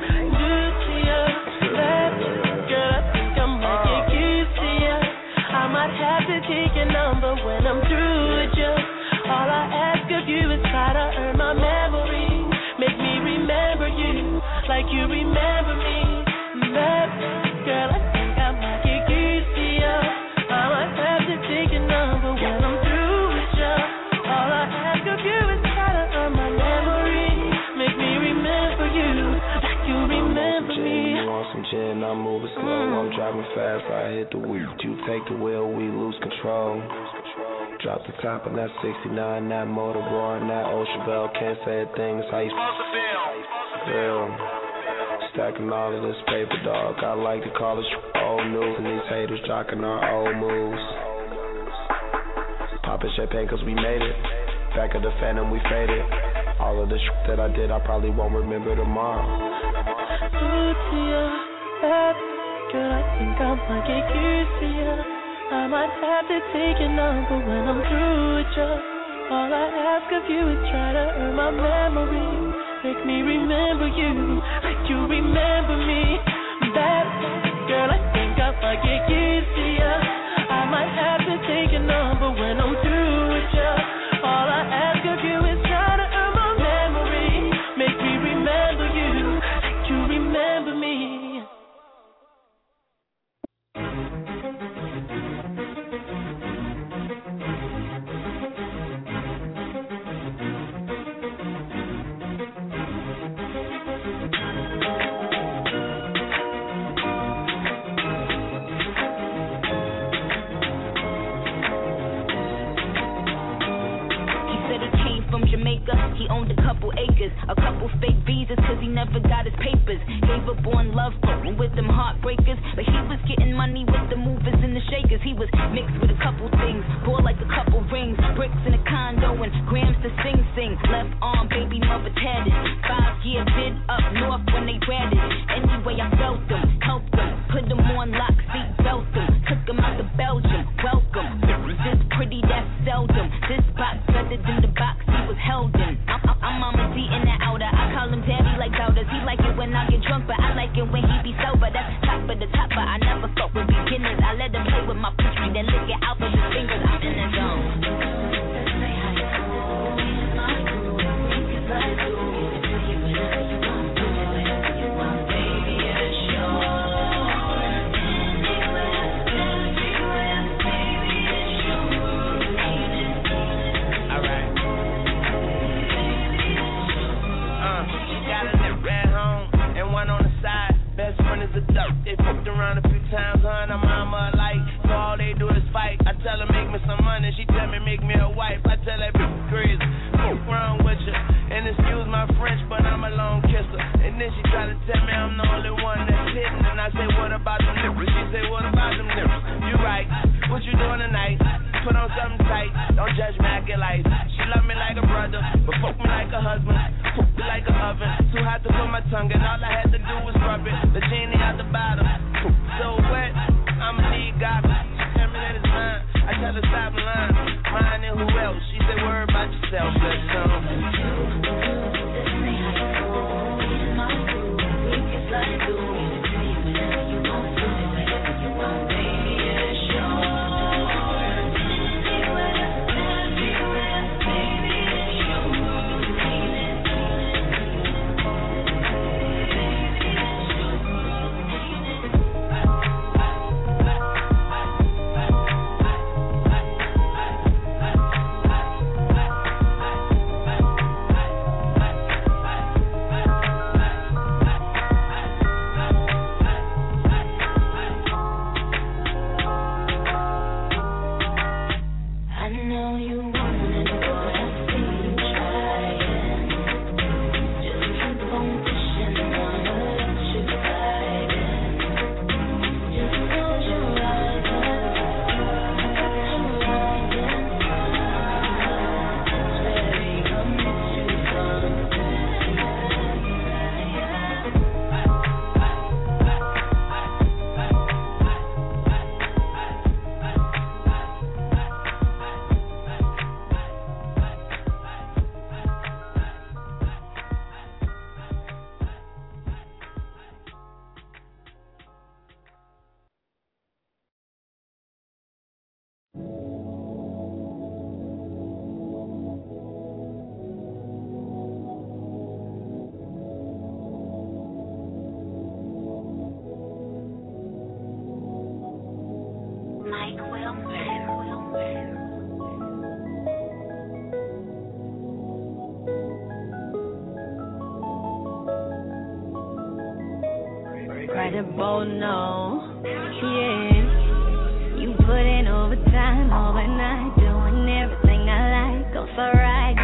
I think I might get used to you. I might have to take your number when I'm through with you. All I ask of you is try to earn my memory. Make me remember you like you remember me. Girl, I think I might get used to you. I might have to take your number when I'm through with you. All I ask of you is try to earn my memory. Make me remember you like you remember me. You want some gin, I'm moving slow. I'm driving fast, I hit the wheel. You take the wheel, we lose control. Drop the top on that 69, that motor roaring, that ocean bell. Can't say a thing, it's how you feel. Stacking all of this paper, dog. I like to call it old news. And these haters jocking our old moves. Popping champagne cause we made it. Back of the phantom, we faded. All of the that I did, I probably won't remember tomorrow. Ooh, to you, girl, I think I might get used to you. I might have to take your number when I'm through with you. All I ask of you is try to earn my memory. Make me remember you like you remember me. Girl, I think I might get used to you. I might have to take your number when I'm through with you. All I ask of you is try to earn my memory. Make me remember you like you remember me. He owned a couple acres, a couple fake visas, cause he never got his papers. Gave up on love, with them heartbreakers. But he was getting money with the movers and the shakers. He was mixed with a couple things, bought like a couple rings, bricks in a condo and grams to sing. Left arm, baby mother tatted. 5-year bid up north when they ratted. Anyway, I felt them, helped them, put them on lock, seat belt them, took them out to Belgium. Welcome, this pretty, that's seldom. This box better than the box he was held in. I'm Mama D in the outer. I call him daddy like doubters. He like it when I get drunk, but I like it when he be sober. That's top of the top, but I never fuck with beginners. I let him play with my pussy, then lick it out with his fingers. I'm in the zone. They fucked around a few times, huh, and I'm mama alike. So all they do is fight. I tell her make me some money, she tell me make me a wife. I tell that bitch crazy, what's wrong with you? And excuse my French, but I'm a lone kisser. And then she try to tell me I'm the only one that's hitting. And I say, what about them nipples? She say, what about them nipples? You right, what you doing tonight? Put on something tight, don't judge me, I get life. She love me like a brother, but fuck me like a husband. Cook me like an oven, too hot to put my tongue in. All I had to do was rub it, the genie out the bottle. So wet, I'ma need God. She tell me that it's mine, I tell her stop lying. Mine and who else? She say worry about yourself, let's go. Incredible, no, yeah. You put in overtime overnight, doing everything I like. Go so right,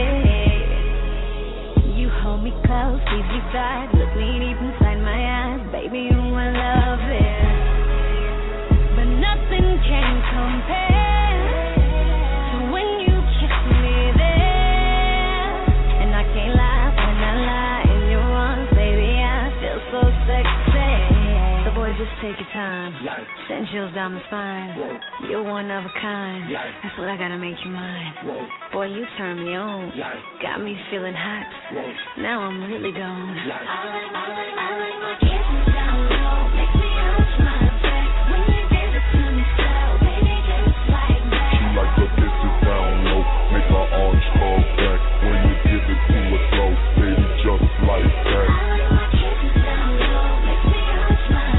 yeah. You hold me close, keep me tight, look me deep inside my eyes, baby, you I love it. But nothing can compare to when you kiss me there. And I can't lie when I lie in your arms, baby, I feel so sexy. Just take your time, send chills down my spine. You're one of a kind, that's what I gotta make you mine. Boy, you turn me on, got me feeling hot. Now I'm really gone. I like my kisses down low, makes me arch my back. When you give it to me slow, baby, just like that. She like her kisses down low, make her arch her back. When you give it to her slow, baby, just like that. I like my kisses down low, makes me arch my back.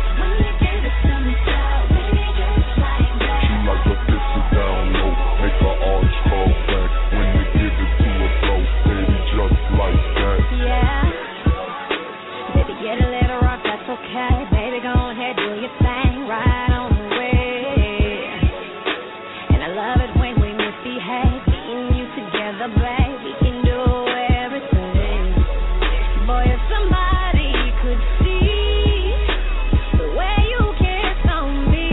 Okay, baby, go ahead, do your thing, right on the way. And I love it when we misbehave, me and you together, babe, we can do everything. Boy, if somebody could see the way you kiss on me,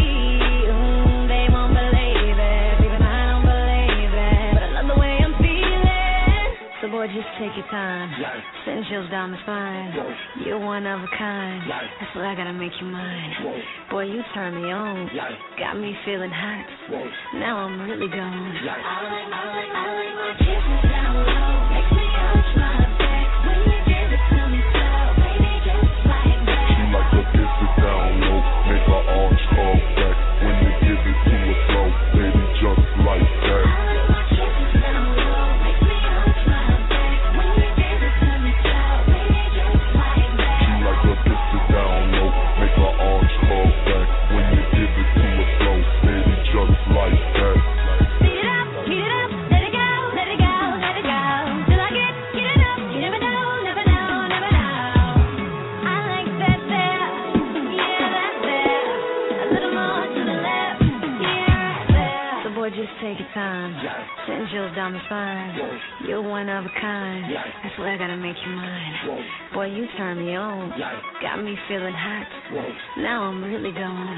they won't believe it, even I don't believe it. But I love the way I'm feeling, so boy, just take your time, send chills down my spine. You're one of a kind, that's what I gotta make you mine. Boy, you turn me on, got me feeling hot. Now I'm really gone. I like my kisses down low, makes me arch my back. When you give it to me slow, baby, just like that. She like her kisses down low, make her arch her back. When you give it to her slow, baby, just like that. I like my kisses down low, makes me arch my back. When you give it to me slow, baby, just like that. She like her kisses down low, make her arch her back. When you give it to her slow, baby, just like that. Beat it up, let it go, let it go, let it go. Till I get enough, you never know, never know, never know. I like that there, yeah, that there. A little more to the left, yeah, right there. So boy, just take your time, send chills down my spine. You're one of a kind, that's what I gotta make you mine. Boy, you turn me on, got me feeling hot. Now I'm really gone.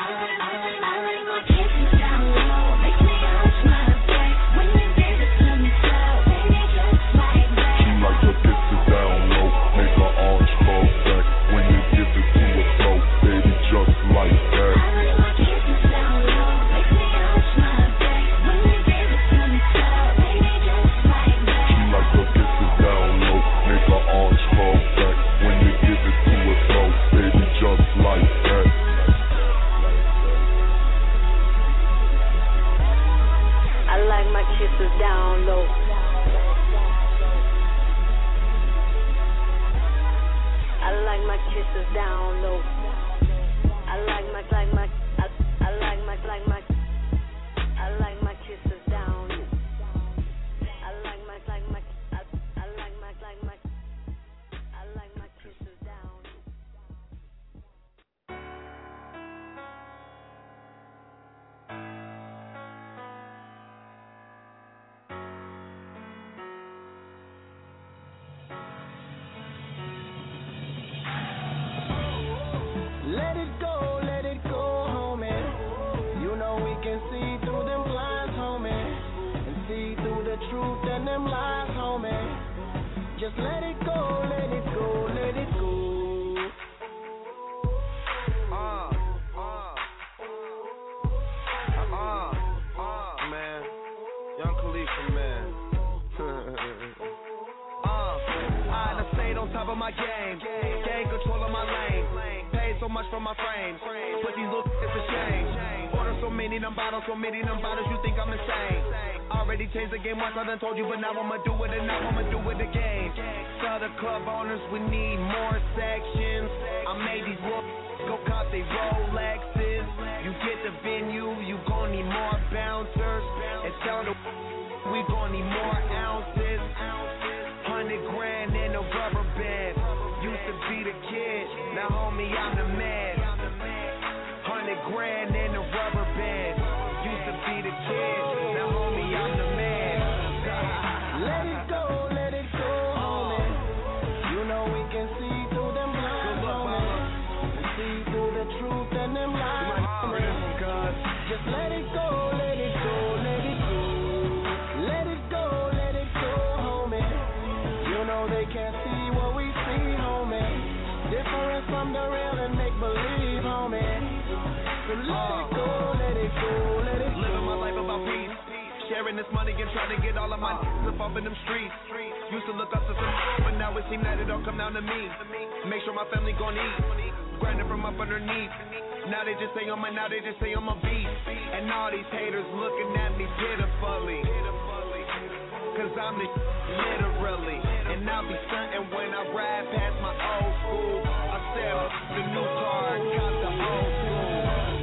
I like my kisses down low, makes me arch my back. When you give it to me slow, baby, just like that. She like her kisses down low, make her arch her back. When you give it to her slow, baby, just like that. I like my kisses down low, makes me arch my back. When you give it to me slow, baby, just like that. She like her kisses down low, make her arch her back. When you give it to her slow, baby, just like that. I like my kisses down low. I like my kisses down low. I like my kisses down low. I like my kisses down low. Let it go, homie. You know we can see through them blinds, homie, and see through the truth and them lies, homie. Just let it go, let it go, let it go. Man, Young Khalifa, man. I stayed on top of my game, gain control of my lane. Paid so much for my frame, but these little it's a shame. Order so many them bottles, you think I'm insane. Already changed the game once, I done told you, but now I'ma do it and now I'ma do it again. Tell the club owners we need more sections. I made these little go cop they Rolexes. You get the venue, you gon' need more bouncers. And tell the we gon' need more ounces. 100 grand in a rubber band. Used to be the kid, now homie I'm the man. 100 grand in a rubber band. Used to be the kid, now homie I'm the man. Let it go, homie. You know we can see through them blinds, homie. We see through the truth and them lies, homie. Just let it go, let it go, let it go. Let it go, homie. You know they can't see what we see, homie. Different from the real and make believe, homie. So let it go, let it go, let it go. Living my life about peace. Sharing this money and trying to get all of my up off in them streets. Used to look up to some, but now it seems that it all come down to me. Make sure my family gon' eat. Grinding from up underneath. Now they just say I'm a beast. And all these haters looking at me pitifully. Cause I'm the literally. And I'll be stunting when I ride past my old school. I sell the new car, got the old school.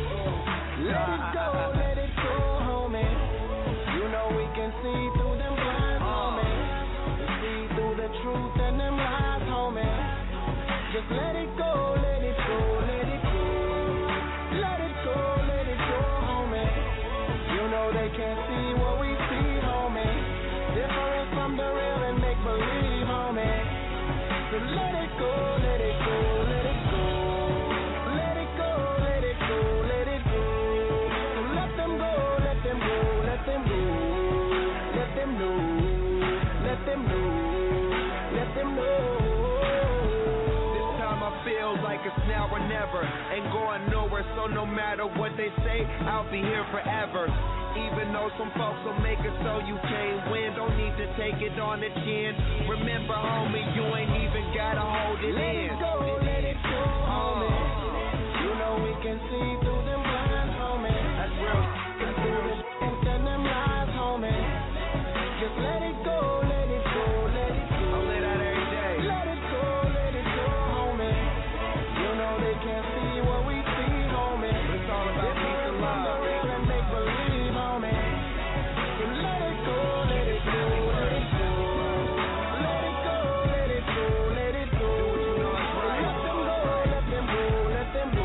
Let it go, homie. You know we can see through them blinds, homie. We see through the truth and them lies, homie. Just let it go, let it go, let it go. Let it go, homie. You know they can't see what we see, homie. Different from the real and make believe, homie. So let it go, let it go, let it go. Let it go, let it go, let it go. So let them go, let them go, let them go. Let them know, let them know, let them know. This time I feel like it's now or never. Ain't going nowhere, so no matter what they say, I'll be here forever. Even though some folks will make it so you can't win, don't need to take it on the chin. Remember, homie, you ain't even gotta hold it in. Let it go, homie. You know we can see through them blinds, homie. That's real. Through the truth and them lies, homie. Just let it go, let it go, let it go. I'll let out every day. Let it go, homie. You know they can't see what we see, homie. But it's all about peace and love. And make believe, homie. So let it go, let it go, let it go. Let it go, let it go, let it go. Let them go, let them go, let them go.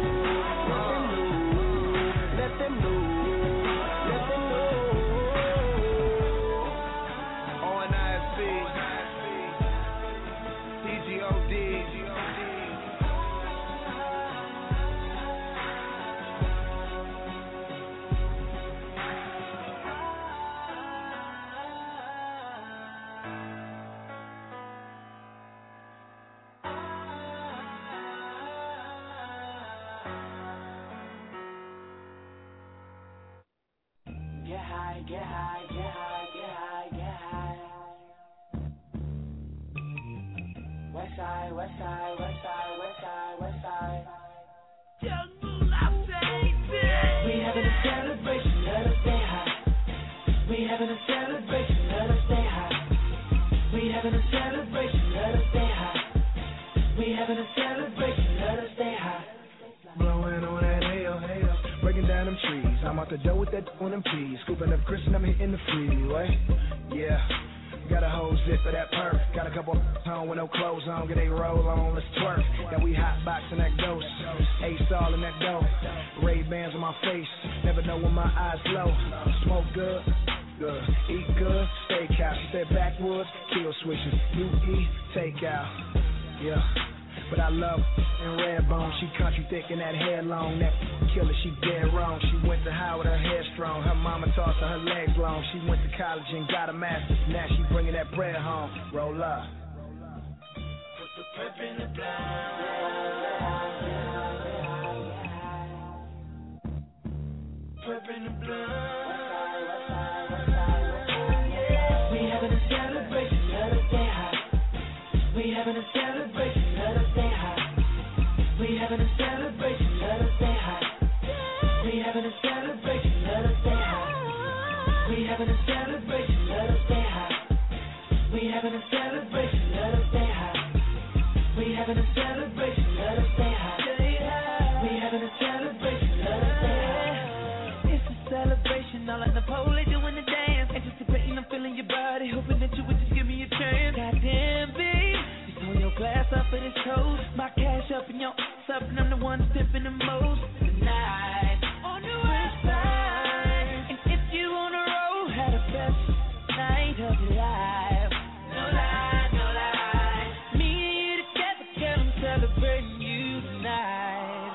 Let them know, let them know. ONISP, TGOD. Get high, get high, get high, get high, get high. West side, west side, west side, west side, west side. We having a celebration, let us stay high. We having a celebration, let us stay high. We having a celebration, let us stay high. We having a celebration, let us stay high. Blowing on that hail, breaking down them trees. I'm out the door with that on them peas. Scooping up Chris and I'm hitting the freeway. Yeah, got a whole zip of that perk. Got a couple home with no clothes on. Get they roll on, let's twerk. Now we hot boxing that ghost. Ace all in that dough. Ray-Bans on my face. Never know when my eyes low. Smoke good, good. Eat good, steakhouse. Step backwoods, kill switches. U-E, takeout. Yeah. But I love in Redbone. She country thick and that hair long. That killer, she dead wrong. She went to Howard, her hair strong. Her mama taught her, her legs long. She went to college and got a master's. Now she bringing that bread home. Roll up. Put the pep in the blind. Pep in the blind. We having a celebration, let us stay high. We having a celebration, let us stay high. We having a celebration, let us stay high. We having a celebration, let us stay high. We having a celebration, let us stay high. We having a celebration, let us stay high. We having a celebration, let us stay high. We having a celebration, let us stay high. down like the police doing the dance. Anticipating, I'm feeling your body, hoping that you would just give me a chance. Goddamn, babe, you throw your glass up and it's toast. My cash up and your ass up, and I'm the one tipping the most tonight. On the west side, and if you on the road, had the best night of your life. No lie, no lie. Me and you together, girl, I'm celebrating you tonight.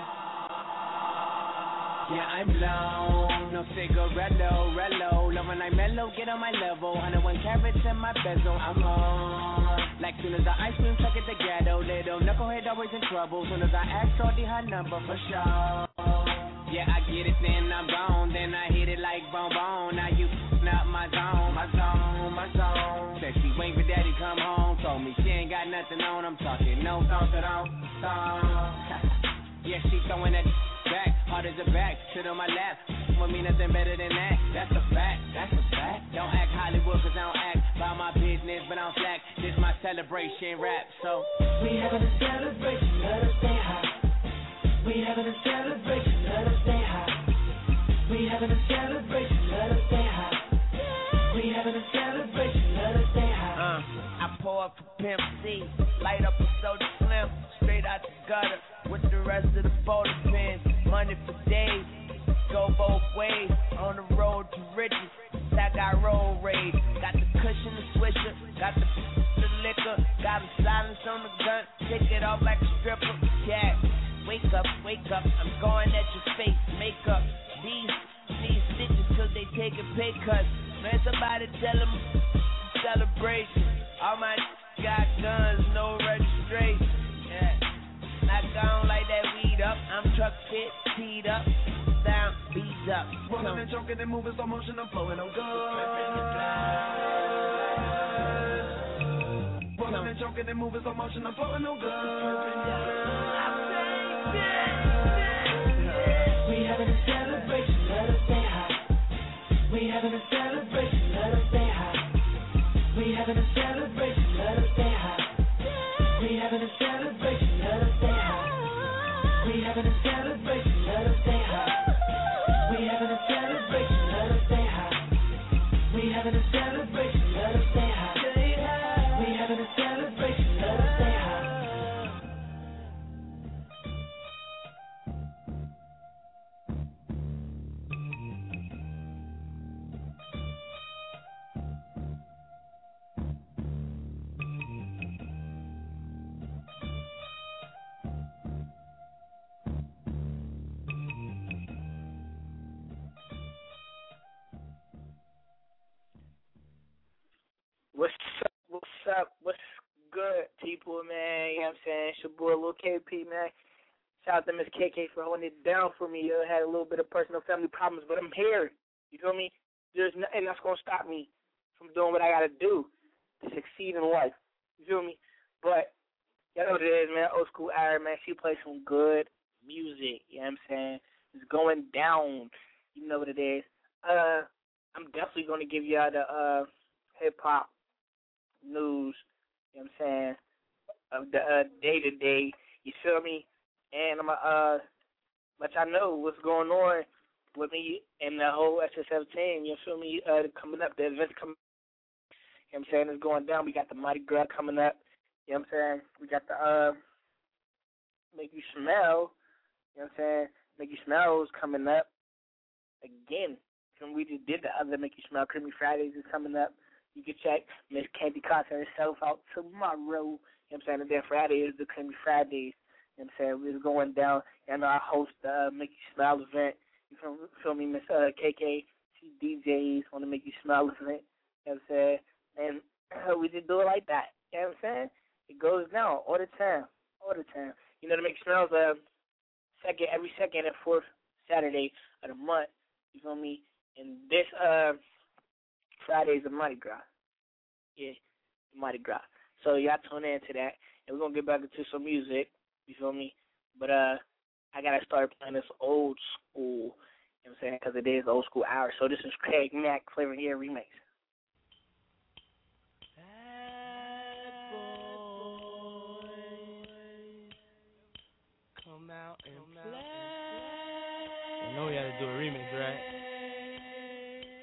Yeah, I'm blown, no cigarello, rello. Love when I mellow, get on my level. 101 carats in my bezel, I'm on. Like soon as the ice cream truck at the ghetto, little knucklehead always in trouble. Soon as I ask shorty her number for sure. Yeah, I get it, then I'm gone. Then I hit it like bonbon. Now you up my zone, my zone, my zone. Said she wait for daddy come home. Told me she ain't got nothing on. I'm talking no thoughts at all. Yeah, she throwing that back, hard as a back, sit on my lap. Want me nothing better than that. That's a fact, that's a fact. Don't act Hollywood, cause I don't act by my business, but I'm slack. This my celebration rap, so we having a celebration, let us stay high. We having a celebration, let us stay high. We having a celebration, let us stay high. We having a celebration, let us stay high. I pour up for Pimp C, light up a soda slim, straight out the gutter with the rest of the bowling pins. Money for days, go both ways. On the road to riches, I got road rage. Got the cushion, the swisher, got the liquor, got a silence on the gun, take it off like a stripper. Yeah, wake up, I'm going at your face, makeup. These stitches cause they taking pay cuts. Man, somebody tell them celebration. All my got guns, no registration. Yeah, not gone like that weed up. I'm truck fit, teed up, down, beat up. Rolling and choking and moving slow motion, I'm flowing on good. Rolling and choking and moving slow motion, I'm flowing on good. We having a celebration, let us stay high. We having a celebration, let us stay high. We having a celebration, let us stay high. We having a celebration, let us stay high. We having a celebration, let us stay high. We having a celebration, let us stay high. We having a celebration, let us stay high. We having a celebration, let us stay high. What's good, people, man? You know what I'm saying? It's your boy, Lil KP, man. Shout out to Miss KK for holding it down for me. Had a little bit of personal family problems, but I'm here. You feel me? There's nothing that's going to stop me from doing what I got to do to succeed in life. You feel me? But y'all know what it is, man. Old school Iron, man. She plays some good music. You know what I'm saying? It's going down. You know what it is. I'm definitely going to give y'all the hip-hop news, you know what I'm saying, of the day-to-day, you feel me? And I'm going to let y'all know what's going on with me and the whole SS17, you feel me, coming up, the events coming up, you know what I'm saying, it's going down. We got the Mardi Gras coming up, you know what I'm saying, we got the Make You Smell, you know what I'm saying, Make You Smell is coming up again. We just did the other Make You Smell. Creamy Fridays is coming up. You can check Miss Candy Carter herself out tomorrow. You know what I'm saying? And then Friday is the Creamy Fridays. You know what I'm saying? We're going down. And I host the Make You Smile event. You feel me? Miss KK, she DJs on the Make You Smile event. You know what I'm saying? And we just do it like that. You know what I'm saying? It goes down all the time. All the time. You know, the Make You Smile is every second and fourth Saturday of the month. You feel me? And this Friday is the Mardi Gras. Yeah, the Mardi Gras. So y'all tune in to that. And we're going to get back into some music. You feel me? But I got to start playing this old school. You know what I'm saying? Because it is old school hour. So this is Craig Mack, Flavor Year Remix. Come out and play. You know we got to do a remix, right?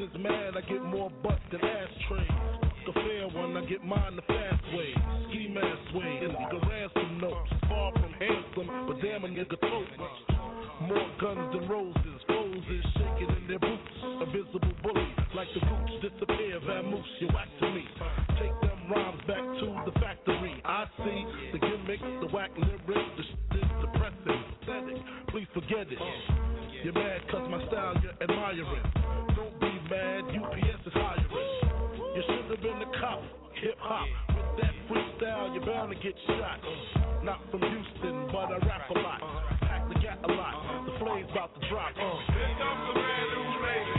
is mad, I get more butts than ashtrays. The fair one, I get mine the fast way. Ski mask way, and the ransom notes. Far from handsome, but damn a nigga throat. More guns than roses, foes is shaking in their boots. A visible bully, like the roots disappear, vamoose, you whack to me. Take them rhymes back to the factory. I see the gimmick, the whack lyrics, the shit is depressing, pathetic. Please forget it. You're mad cause my style you're admiring. Don't be mad, UPS is hiring. You should have been a cop, hip hop. With that freestyle, you're bound to get shot. Not from Houston, but I rap a lot. Pack the gat a lot. The flame's about to drop. Here comes the brand new flavor,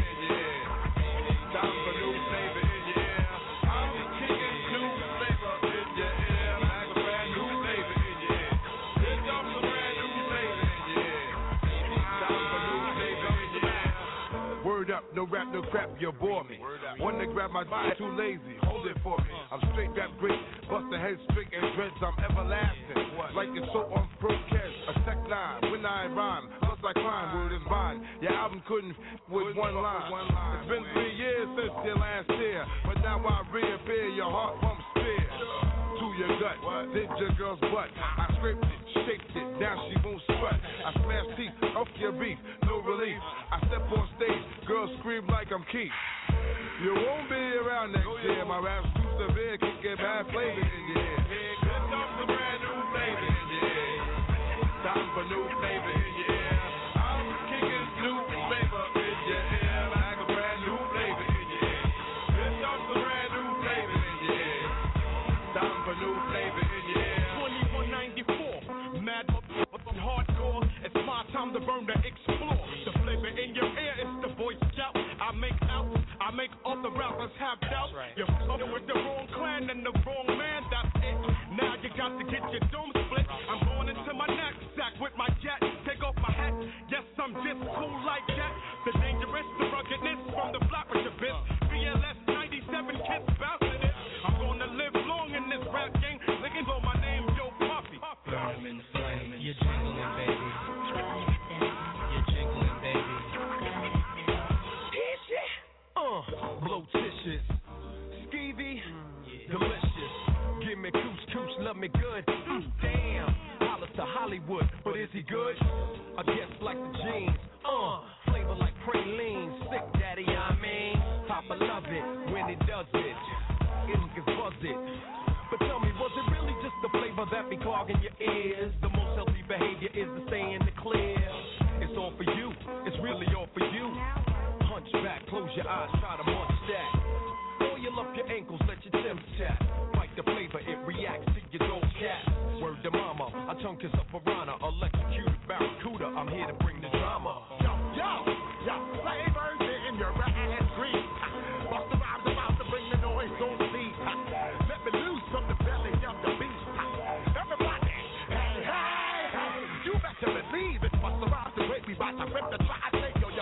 yeah. Time for new flavor, yeah. I'm kicking new flavor in your ear. Like a brand new flavor, yeah. Here comes the brand new flavor, yeah. Time for new flavor, yeah. Word up, no rap, no crap, you bore me. One to grab my body, too lazy, hold it for me. I'm straight rap great, bust the head straight and dreads, I'm everlasting. Like it's so on broadcast, a tech line, when I rhyme, plus I climb, word is mine. Your album couldn't with one line. It's been 3 years since your last year, but now I reappear, your heart pumps fear. To your gut, did your girl's butt. I scraped it, shaped it, now she won't sweat. I smash teeth, off your beef, no relief. I step on stage, girls scream like I'm Keith. You won't be around next year, my rap's too severe, can get bad flavor in your ear. Here comes the brand new flavor, yeah. Time for new flavor in your ear. I'm kicking new flavor in your ear. Like a brand new flavor in your ear. Here comes the brand new flavor in your ear. Time for new flavor in your ear. 2194, mad hardcore. It's my time to burn, to explore. The flavor in your ear is the Boy Scout. I make all the rappers have doubt. You're fucking with the wrong clan and the wrong man, that's it. Now you got to get your dome split. I'm going into my knapsack with my jet. Take off my hat, yes, I'm just cool like that. The dangerous, the ruggedness from the block with your bitch. BLS 97 kids bouncing it. I'm gonna live long in this rap game. Licking on my name, Yo Puffy. Burn in the flame, you're jingling, baby. You're jingling, baby. Blow tissues, skeevy, delicious. Give me coos, love me good. Damn, holla to Hollywood, but is he good? I guess like the jeans. Flavor like praline, sick daddy, I mean. Papa love it when he does it. It can buzz it. But tell me, was it really just the flavor that be clogging your ears? The most healthy behavior is to stay in the clear. It's all for you, it's really all for you. Hunch back, close your eyes, try to munch that. Oil up your ankles, let your Tim's tap. Bite the flavor, it reacts to your dope cat. Word to mama, I tongue kiss a piranha, electrocuted barracuda. I'm here to bring the drama. Yo, flavors in your ass green. Bust the rhymes about to bring the noise on scene. Let me loose from the belly of the beast. Everybody, hey, you better believe it. Bust the rhymes the way we about to rip the tri-state, yo.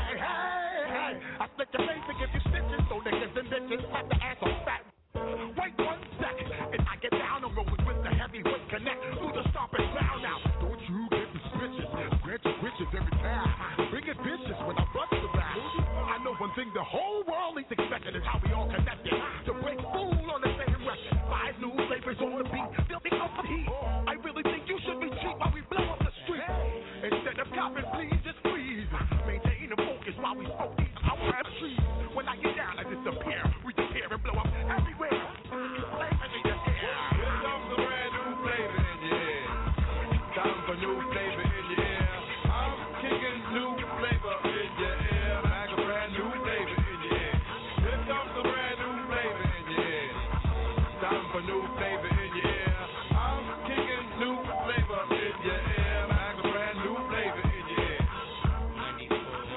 Hey, I split your face and give you stitches, so niggas and bitches slap the ass on fat. Wait 1 second, and I get down and rolling with the heavyweight connect through the stomping sound now. Don't you get the switches, grant your wishes every time. Bring it vicious when I bust around. I know one thing the whole world is expecting is how we all connected. To break fool on the same record. 5 new flavors on the beat, building up the heat. I really think you should be cheap while we blow up the street. Instead of copping, please just freeze. Maintain the focus while we smoke these our trees. When I get down, I disappear. We disappear and blow up everywhere. Flavor in your ear. Here comes the brand new flavor in your ear. Time for new flavor in your ear. I'm kicking new flavor in your ear. Like a brand new flavor in your ear. Here comes the brand new flavor in your ear. Time for new flavor in your ear. I'm kicking new flavor in your ear. Like a brand new flavor in your ear.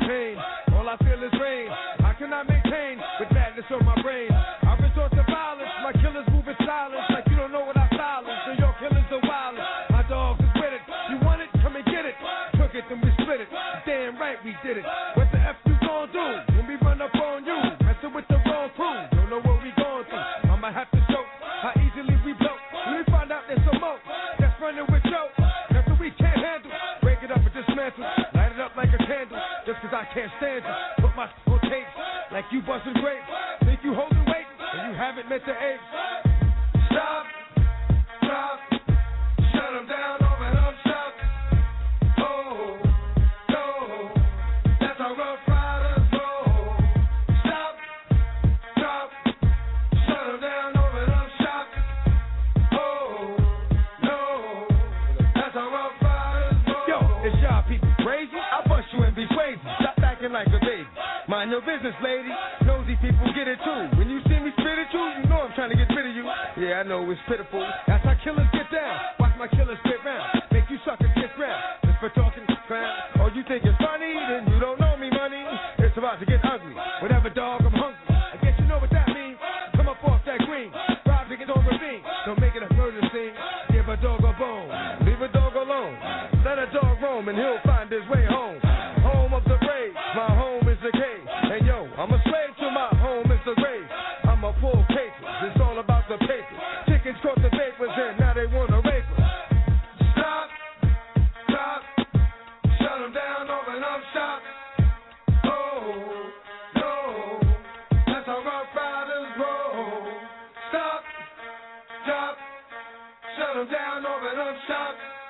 pain. All I feel is rain. How can I maintain with madness on my brain? I resort to violence. My killers move in silence like you don't know what I silence. So your killers are wildin'. My dogs is with it. You want it? Come and get it. Took it, then we split it. Damn right we did it. What the F you gon' do when we run up on you? Messing with the wrong crew. Don't know what we going through. I might have to show how easily we blow. Let me find out there's some more that's running with Joe. Nothing we can't handle. Break it up and dismantle. Light it up like a candle. Just cause I can't stand you. Put my on tape like you busting grapes. Think you holding weight and you haven't met the age. Stop, drop, shut them down, open up shop. Oh, no, that's how Rough Riders roll. Stop, drop, shut them down, open up shop. Oh, no, that's how Rough Riders roll. Yo, it's y'all people crazy? I bust you and be crazy. Stop acting like a baby. Mind your business, lady. Nosy people get it too. When you see me spit at you, you know I'm trying to get rid of you. Yeah, I know it's pitiful. That's how killers get down. Watch my killers get round. Make you suckers get round. Just for talking crap. Oh, you think it's funny? Then you don't know me, money. It's about to get ugly. Whatever, dog, I'm hungry. I guess you know what that means. Come up off that green. Rob niggas on ravine. Don't make it a murder scene. Give a dog a bone. Leave a dog alone. Let a dog roam and he'll find his way home. Home of the brave. My home is the cave. And yo, I'm a slave to my home is the grave. I'm a full papers. It's all about the papers. Chickens caught the vapors and now they want to rape us. Stop, stop, shut them down, open up shop. Oh, no, that's how Rough Riders roll. Stop, drop, shut them down, open up shop.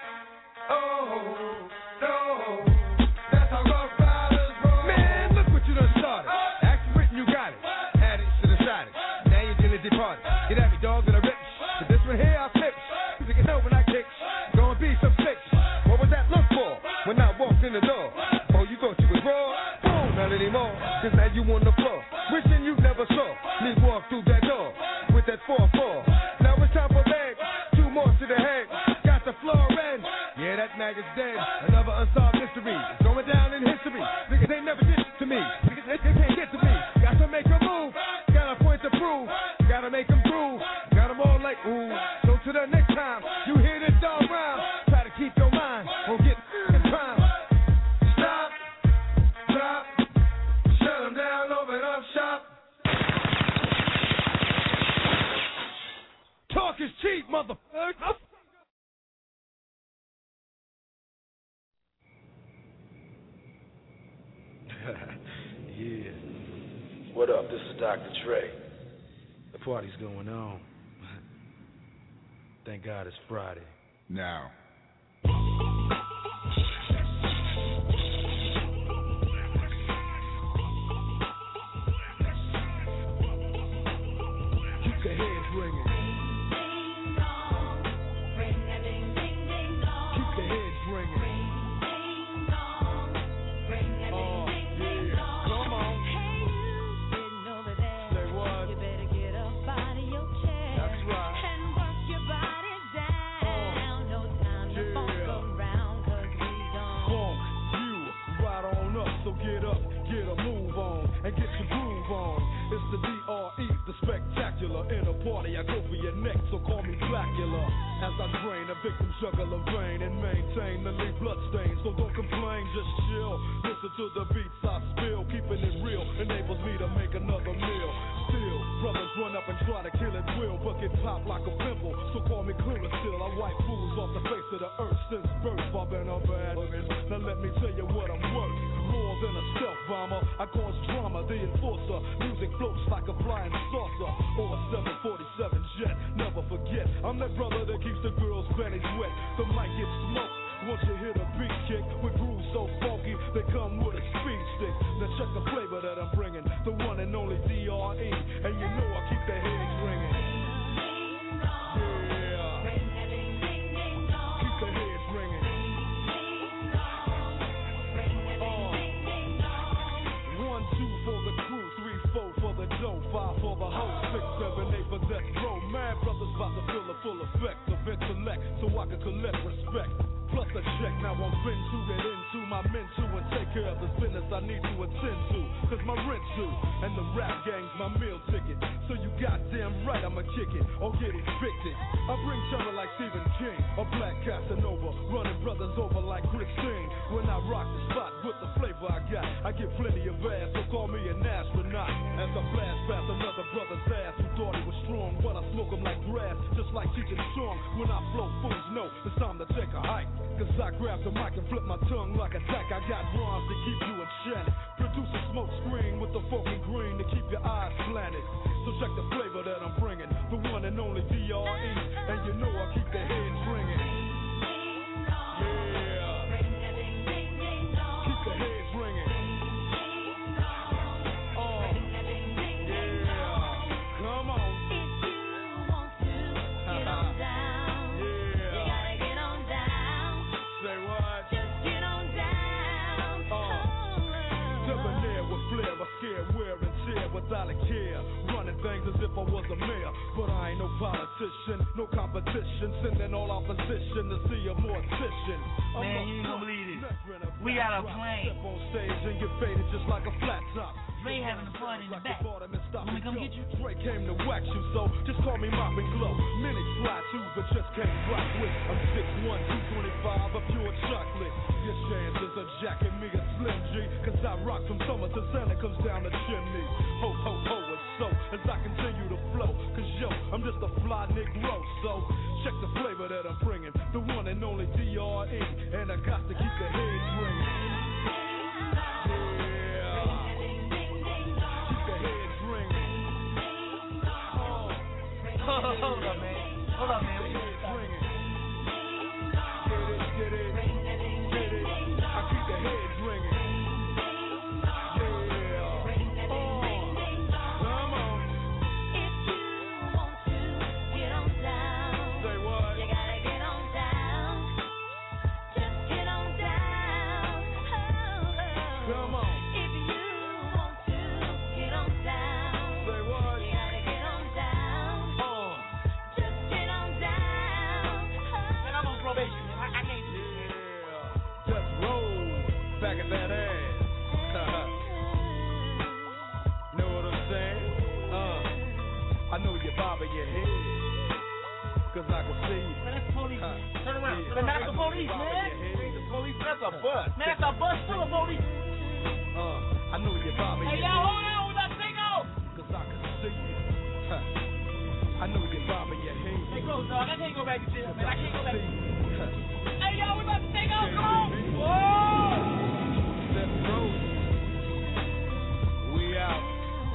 Oh, no. Departed. Get at me, dog, that I rip. But this one here, I flip. You can know when I kick. Gonna be some fix. What was that look for when I walked in the door? Oh, you thought you was raw? Boom, not anymore. Cause now you on the floor. Wishing you never saw me walk through that door with that 4-4. Now it's time for legs. 2 more to the head. Got the floor in. Yeah, that maggot's dead. Another unsolved mystery. It's going down in history. Niggas ain't never did to me. Niggas they can't get to me. Got to make a move. Got a point to prove. Gotta make them groove, got them all like ooh. So to the next time you hear this dog round, try to keep your mind on getting in crime. Stop, drop, shut them down, open up shop. Talk is cheap, motherfucker. Yeah. What up? This is Dr. Dre. The party's going on. Thank God it's Friday. Now. Keep the heads ringing. Keep the heads ringing. And get your groove on. It's the DRE, the spectacular. In a party, I go for your neck, so call me Blackula. As I drain, a victim juggle a vein and maintain the lead bloodstains. So don't complain, just chill. Listen to the beats I spill. Keeping it real enables me to make another meal. Still, brothers run up and try to kill it will, but get popped like a pimple. So call me clearer still. I wipe fools off the face of the earth since birth. I've been a bad man. Now let me tell you what I'm worth. More than a stealth bomber, I cause drama. The enforcer, music floats like a flying saucer or a 747 jet. Never forget, I'm that brother that keeps the girls' panties wet. The mic gets smoked once you hear the beat kick with grooves so funky they come with a speed stick. Now check the flavor that I'm bringing, the one and only DRE, and you know I keep the heads ringing. Yeah, keep the heads ringing. 1, 2 for the crew, 3, 4 for the dough, 5 for the hoe, 6, 7, 8 for death row. Mad brothers about to feel the full effect of intellect, so I can collect respect. Plus a check, now I'm been to get into my men too and take care of this business I need to attend to. Cause my rent's due, and the rap gang's my meal ticket. So you goddamn right I'ma kick it, or get evicted. I bring terror like Stephen King, a black Casanova, running brothers over like Christine. When I rock the spot with the flavor I got, I get plenty of ass, so call me an astronaut. As I blast past another brother's ass who thought he was strong, but I smoke him like grass, just like teaching strong. When I flow, fools know it's time to take a hike. Cause I grab the mic and flip my tongue like a tack. I got rhymes to keep you enchanted. Produce a smoke screen with the funky green to keep your eyes slanted. So check the flavor that I'm bringing, the one and only DRE, and you know I keep the heads ringing. Yeah, keep the heads ringing. Yeah, come on. Without a care, running things as if I was a mayor. But I ain't no politician, no competition, sending all opposition to see a mortician. Man, you ain't gonna believe this. We got a plane. Step on stage and get faded just like a flat top. Dre having a party in the back. When we come get you? Dre came to wax you, so just call me Mop and Glow. Minutes fly too, but just can't rock with. I'm 6'1", 225, a pure chocolate. Your chances of jacking me a Slim G, cause I rock from summer to Santa comes down the chimney. Ho, ho, ho, it's so, as I continue to flow. Cause yo, I'm just a fly Negro, so check the flavor that I'm bringing. The one and only DRE, and I got to keep the heads ringing. Hold up, man. Hold up, man. Get it. I keep the heads ringing. Yeah. Come on. If you want to get on down, say what? You gotta get on down. Just get on down. Oh. Come on. If you want to get on down, say what? You gotta get on down. Just get on down. Man, I'm on probation, man. I can't do this. Yeah. Just roll back at that ass. Know what I'm saying? I know you're bobbing your head, cause I can see you. Man, that's the police. Turn around. Yeah, that's the police, man. The police, that's a bus. Man, that's a bus full of police. I know you're bobbing hey, your y'all, head. hold on. We about to take off. Cause I can see you. I know you're bobbing your head. Hey, go, dog. I can't go back to jail, man. I can't go back. See. Hey, y'all, we about to take off. Come on. Whoa. Let's go. We out.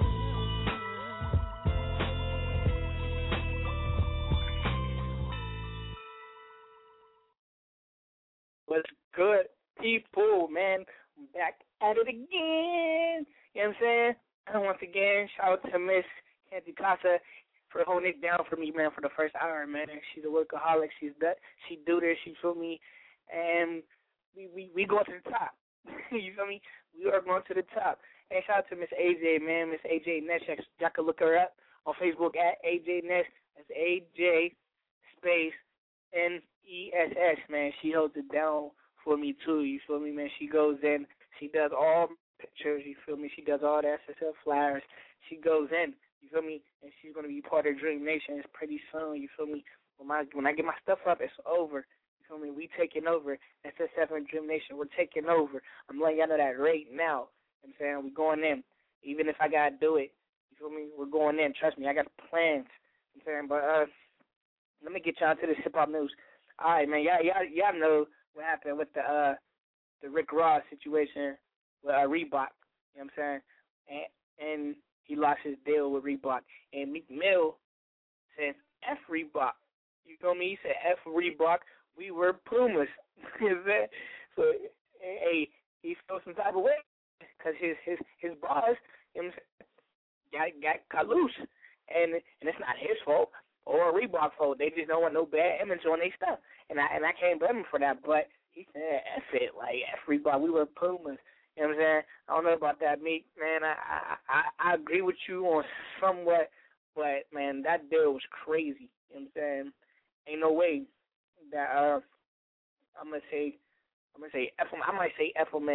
What's good, people, man? I'm back at it again. You know what I'm saying? And once again, shout out to Miss Candy Casa for holding it down for me, man, for the first hour, man. She's a workaholic. She do this, you feel me? And we going to the top. You feel me? We are going to the top. And shout out to Miss AJ, man, Miss AJ Ness. Y'all can look her up on Facebook at AJ Ness. That's AJ space NESS, man. She holds it down for me too. You feel me, man? She goes in, she does all pictures. You feel me? She does all that. She sells flyers. She goes in. You feel me? And she's gonna be part of Dream Nation. It's pretty soon. You feel me? When I get my stuff up, it's over. You feel me? We taking over. SS7 Dream Nation. We're taking over. I'm letting y'all know that right now. You know what I'm saying? We're going in. Even if I gotta do it. You feel me? We're going in. Trust me, I got plans. You know what I'm saying? But let me get y'all to the hip hop news. All right, man. Y'all know what happened with the Rick Ross situation with Reebok. You know what I'm saying? And he lost his deal with Reebok. And Meek Mill says F Reebok. You feel me? He said F Reebok. We were Pumas. You know what I'm saying? So hey, he felt some type of way because his boss, you know what I'm saying, got loose. And it's not his fault or Reebok fault. They just don't want no bad image on their stuff. And I can't blame him for that. But he said, F it, like F Reebok, we were Pumas. You know what I'm saying? I don't know about that, Meek, man. I agree with you on somewhat, but man, that deal was crazy. You know what I'm saying? Ain't no way that I'm gonna say Effelman,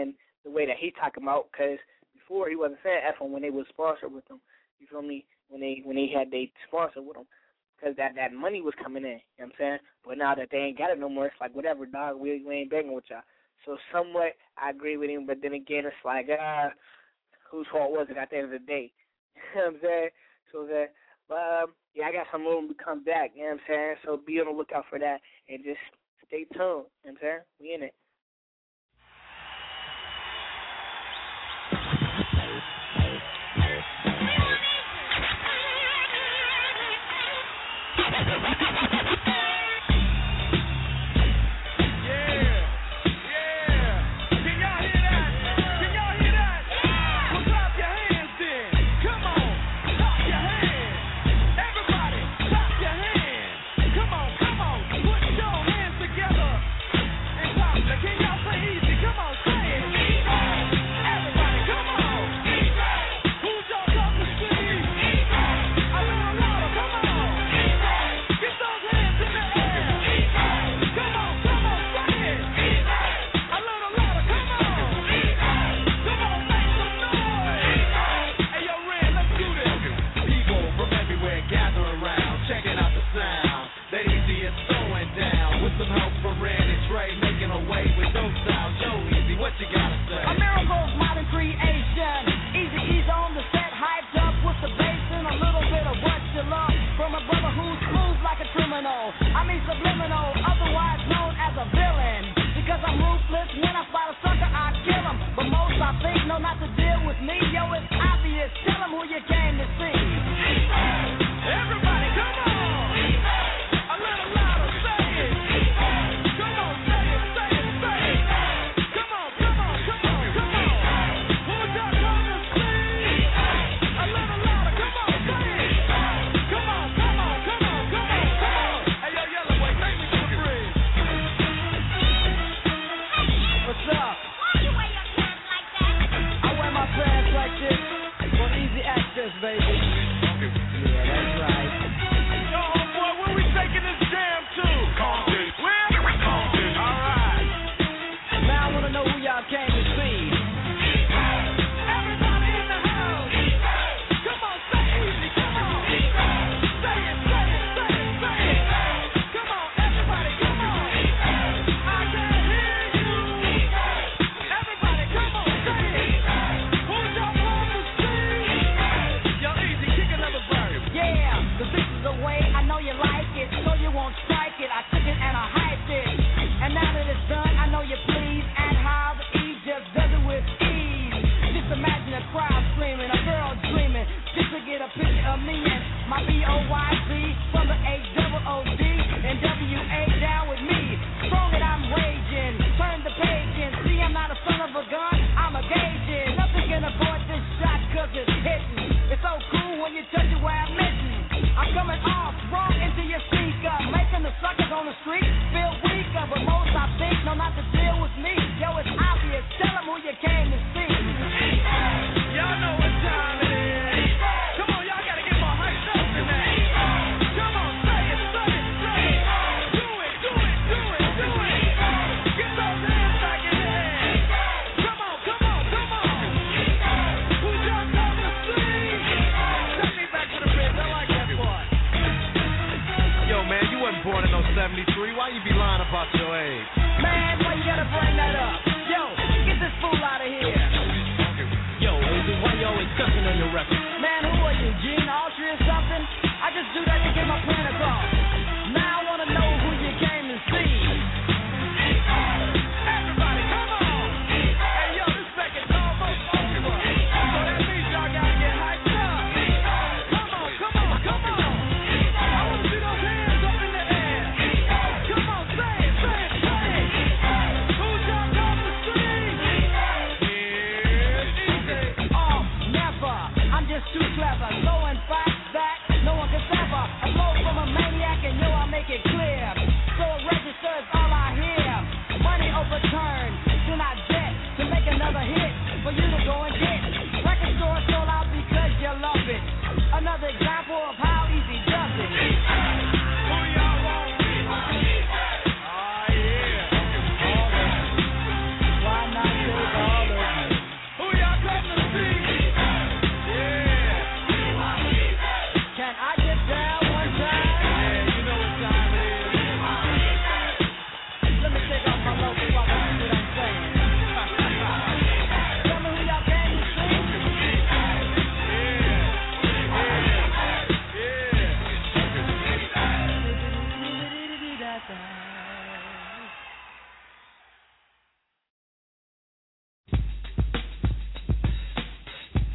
the way that he talking about, because before he wasn't saying F him when they was sponsored with him. You feel me? When they had they sponsor with him, because that money was coming in. You know what I'm saying? But now that they ain't got it no more, it's like whatever, dog. We ain't begging with y'all. So somewhat I agree with him, but then again, it's like whose fault was it at the end of the day? You know what I'm saying? So that, yeah, I got some room to come back. You know what I'm saying? So be on the lookout for that and just stay tuned. You know what I'm saying? We in it.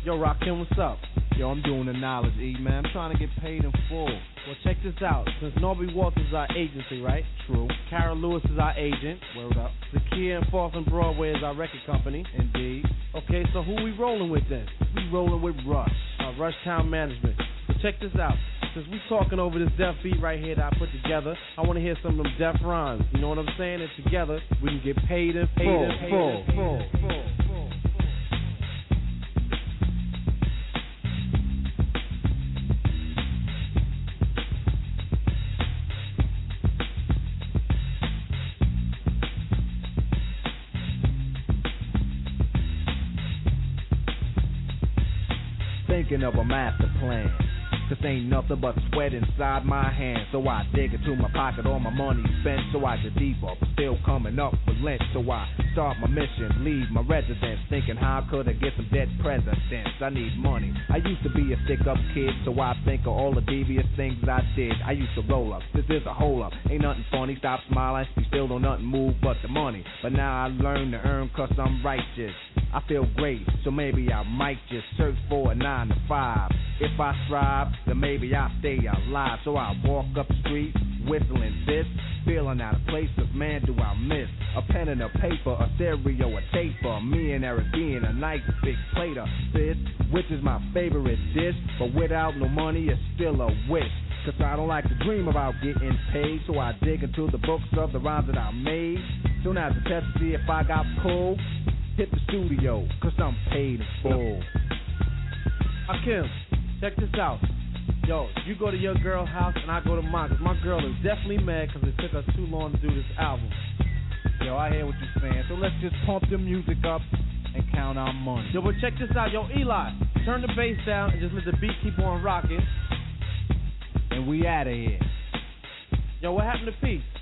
Yo, Rakim, what's up? Yo, I'm doing the knowledge, E, man. I'm trying to get paid in full. Well, check this out. Since Norby Walters is our agency, right? True. Kara Lewis is our agent. Word up. Zakia and Fourth and Broadway is our record company. Indeed. Okay, so who we rolling with then? We rolling with Rush. Rush Town Management. So check this out. Since we talking over this deaf beat right here that I put together, I want to hear some of them deaf rhymes. You know what I'm saying? And together, we can get paid in full. Thinking of a master plan. This ain't nothing but sweat inside my hands. So I dig into my pocket, all my money spent. So I get deeper, but still coming up with lint. So I start my mission, leave my residence. Thinking how could I get some dead presidents? I need money. I used to be a stick-up kid, so I think of all the devious things I did. I used to roll up, this is a hole up. Ain't nothing funny, stop smiling. You still don't nothing move but the money. But now I learn to earn cause I'm righteous. I feel great, so maybe I might just search for a 9 to 5. If I strive, then maybe I'll stay alive. So I walk up the street, whistling this, feeling out of place, cause man do I miss a pen and a paper, a stereo, a taper. Me and Eric being a nice big plate of fish, which is my favorite dish. But without no money, it's still a wish. Cause I don't like to dream about getting paid. So I dig into the books of the rhymes that I made. Soon as the test to see if I got pulled, hit the studio, cause I'm paid in full. Hakim, check this out. Yo, you go to your girl's house and I go to mine, cause my girl is definitely mad cause it took us too long to do this album. Yo, I hear what you're saying, so let's just pump the music up and count our money. Yo, but check this out. Yo, Eli, turn the bass down and just let the beat keep on rocking. And we out of here. Yo, what happened to Peace?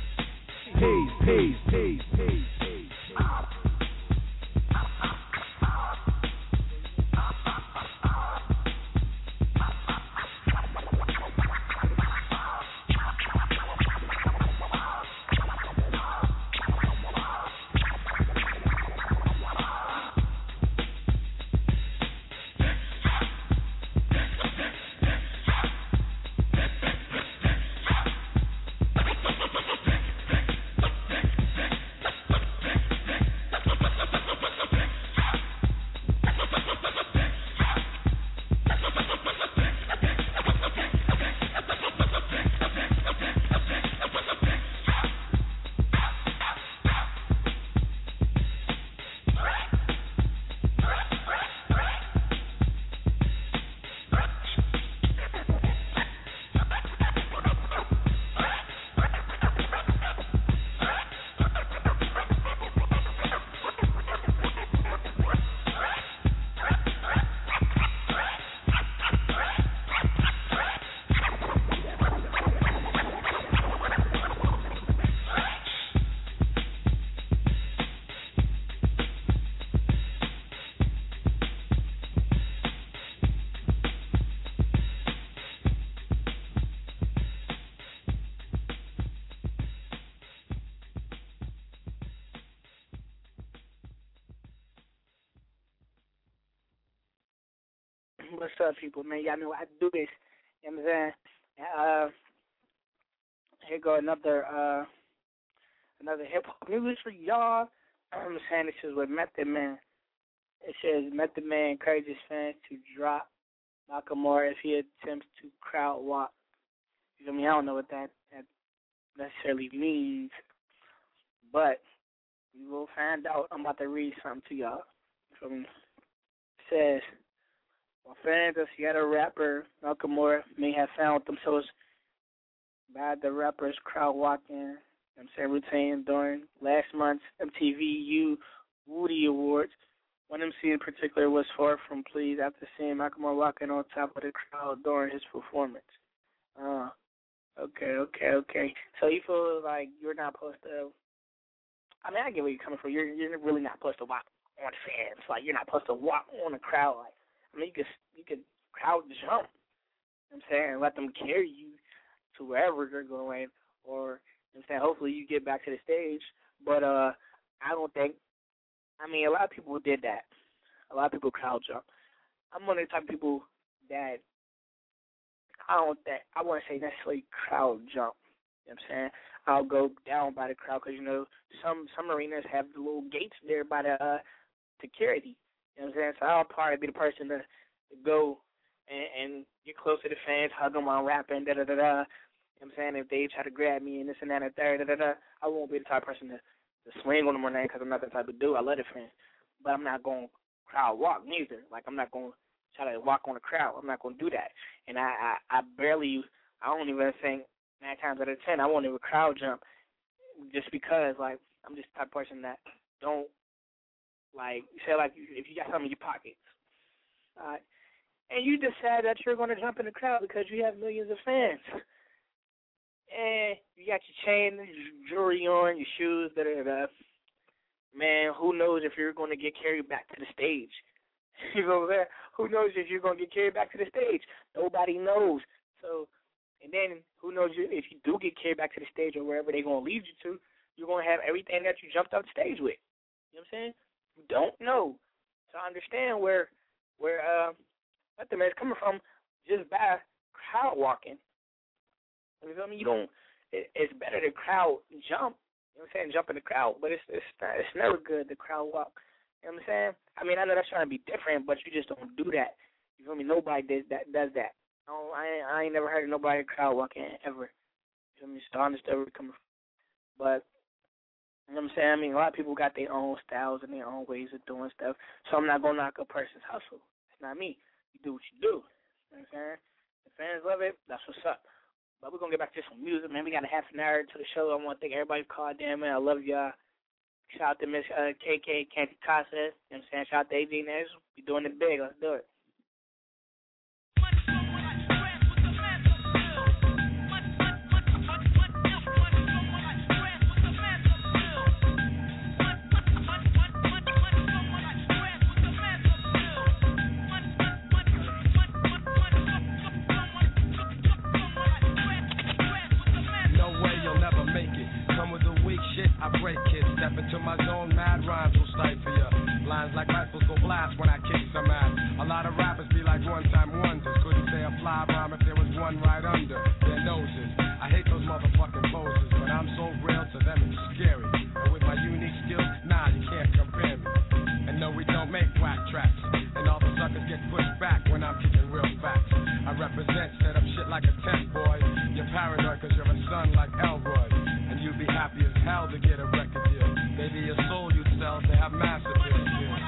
Peace. What's up, people, man? Y'all know I do this. You know what I'm saying? Here go another hip-hop news for y'all. I'm saying this is with Method Man. It says Method Man encourages fans to drop Nakamura if he attempts to crowd walk. You know what I mean? I don't know what that necessarily means, but we will find out. I'm about to read something to y'all. You know what I mean? It says, while fans of Seattle rapper Nakamura may have found themselves by the rapper's crowd walking routine during last month's MTV Woody Awards, one MC in particular was far from pleased after seeing Nakamura walking on top of the crowd during his performance. Okay. So you feel like you're not supposed to, I mean, I get where you're coming from. You're really not supposed to walk on fans. Like, you're not supposed to walk on the crowd. Like, I mean, you could crowd jump. You know what I'm saying? Let them carry you to wherever you're going, or, you know what I'm saying, hopefully you get back to the stage. But I don't think, I mean, a lot of people did that. A lot of people crowd jump. I'm one of the type of people that I wouldn't say necessarily crowd jump. You know what I'm saying? I'll go down by the crowd because, you know, some arenas have the little gates there by the security. You know what I'm saying? So I'll probably be the person to go and get close to the fans, hug them while I'm rapping, da-da-da-da. You know what I'm saying? If they try to grab me and this and that and third, da-da-da, I won't be the type of person to swing on them or nothing because I'm not the type of dude. I love the fans. But I'm not going to crowd walk neither. Like, I'm not going to try to walk on the crowd. I'm not going to do that. And I don't even think 9 times out of 10, I won't even crowd jump just because, like, I'm just the type of person that don't, like, say, like, if you got something in your pockets, and you decide that you're going to jump in the crowd because you have millions of fans, and you got your chain, your jewelry on, your shoes, da-da-da-da, man, who knows if you're going to get carried back to the stage? You know what I'm saying? Who knows if you're going to get carried back to the stage? Nobody knows. So, and then who knows if you do get carried back to the stage or wherever they're going to lead you to, you're going to have everything that you jumped off the stage with. You know what I'm saying? You don't know. So I understand where the man's coming from just by crowd walking. You feel me? It's better to crowd jump. You know what I'm saying? Jump in the crowd, but it's never good to crowd walk. You know what I'm saying? I mean, I know that's trying to be different, but you just don't do that. You feel me? Nobody does that. I ain't never heard of nobody crowd walking ever. You feel me? So I understand where we're coming from. But, you know what I'm saying? I mean, a lot of people got their own styles and their own ways of doing stuff, so I'm not going to knock a person's hustle. It's not me. You do what you do. You know what I'm saying? The fans love it. That's what's up. But we're going to get back to some music, man. We got a half an hour to the show. I want to thank everybody for calling in, man. I love y'all. Shout out to Miss KK, Candy Casa. You know what I'm saying? Shout out to AD Nash. We doing it big. Let's do it. I break kids, step into my zone, mad rhymes will stifle ya. Lines like rifles go blast when I kick some ass. A lot of rappers be like one-time wonders. Couldn't say a fly rhyme if there was one right under their noses. I hate those motherfucking poses, but I'm so real to them it's scary. And with my unique skills, nah, you can't compare me. And no, we don't make whack tracks. And all the suckers get pushed back when I'm kicking real facts. I represent, set up shit like a tent, boy. You're paranoid cause you're a son like Elroy. And you'd be happy as hell to get a record deal. Maybe your soul you'd sell to have massive deals.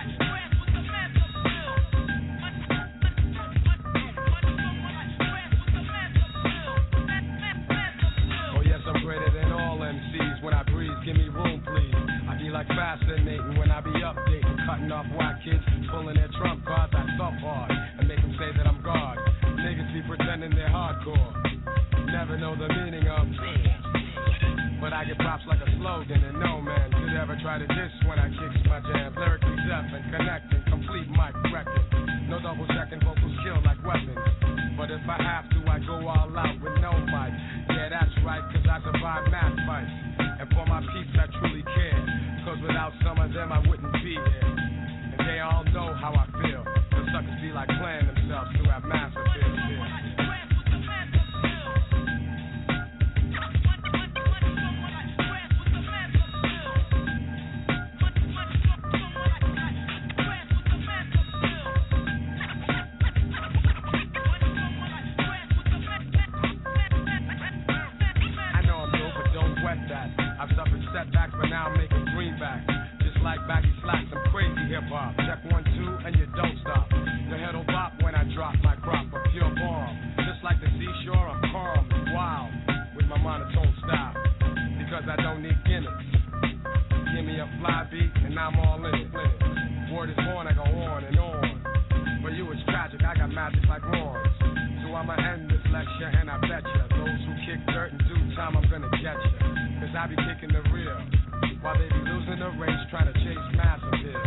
Oh yes, I'm greater than all MCs. When I breathe, give me room, please. I be like fascinating when I be updating, cutting off white kids, pulling their trump cards. I thump hard and make them say that I'm God. Niggas be pretending they're hardcore. Never know the meaning of. But I get props like a slogan, and no man could ever try to diss when I kicks my jam. Lyrically deaf and connecting, complete mic record. No double checking, vocals kill like weapons. But if I have to, I go all out with no mic. Yeah, that's right, cause I survive math fights. And for my peeps, I truly care. Cause without some of them, I wouldn't be here. And they all know how I feel. The suckers be like playing themselves to have massive fears. I've suffered setbacks, but now I'm making greenbacks. Just like baggy slacks, I'm crazy hip-hop. Check 1, 2, and you don't stop. Your head'll bop when I drop my crop, a pure bomb. Just like the seashore, I'm calm and wild with my monotone style. Because I don't need gimmicks. Give me a fly beat, and I'm all in it. Word is born, I go on and on. For you it's tragic, I got magic like horns. So I'ma end this lecture, and I bet ya those who kick dirt in due time, I'm gonna get ya. Cause I be kicking the real, while they be losing the race trying to chase massive hits.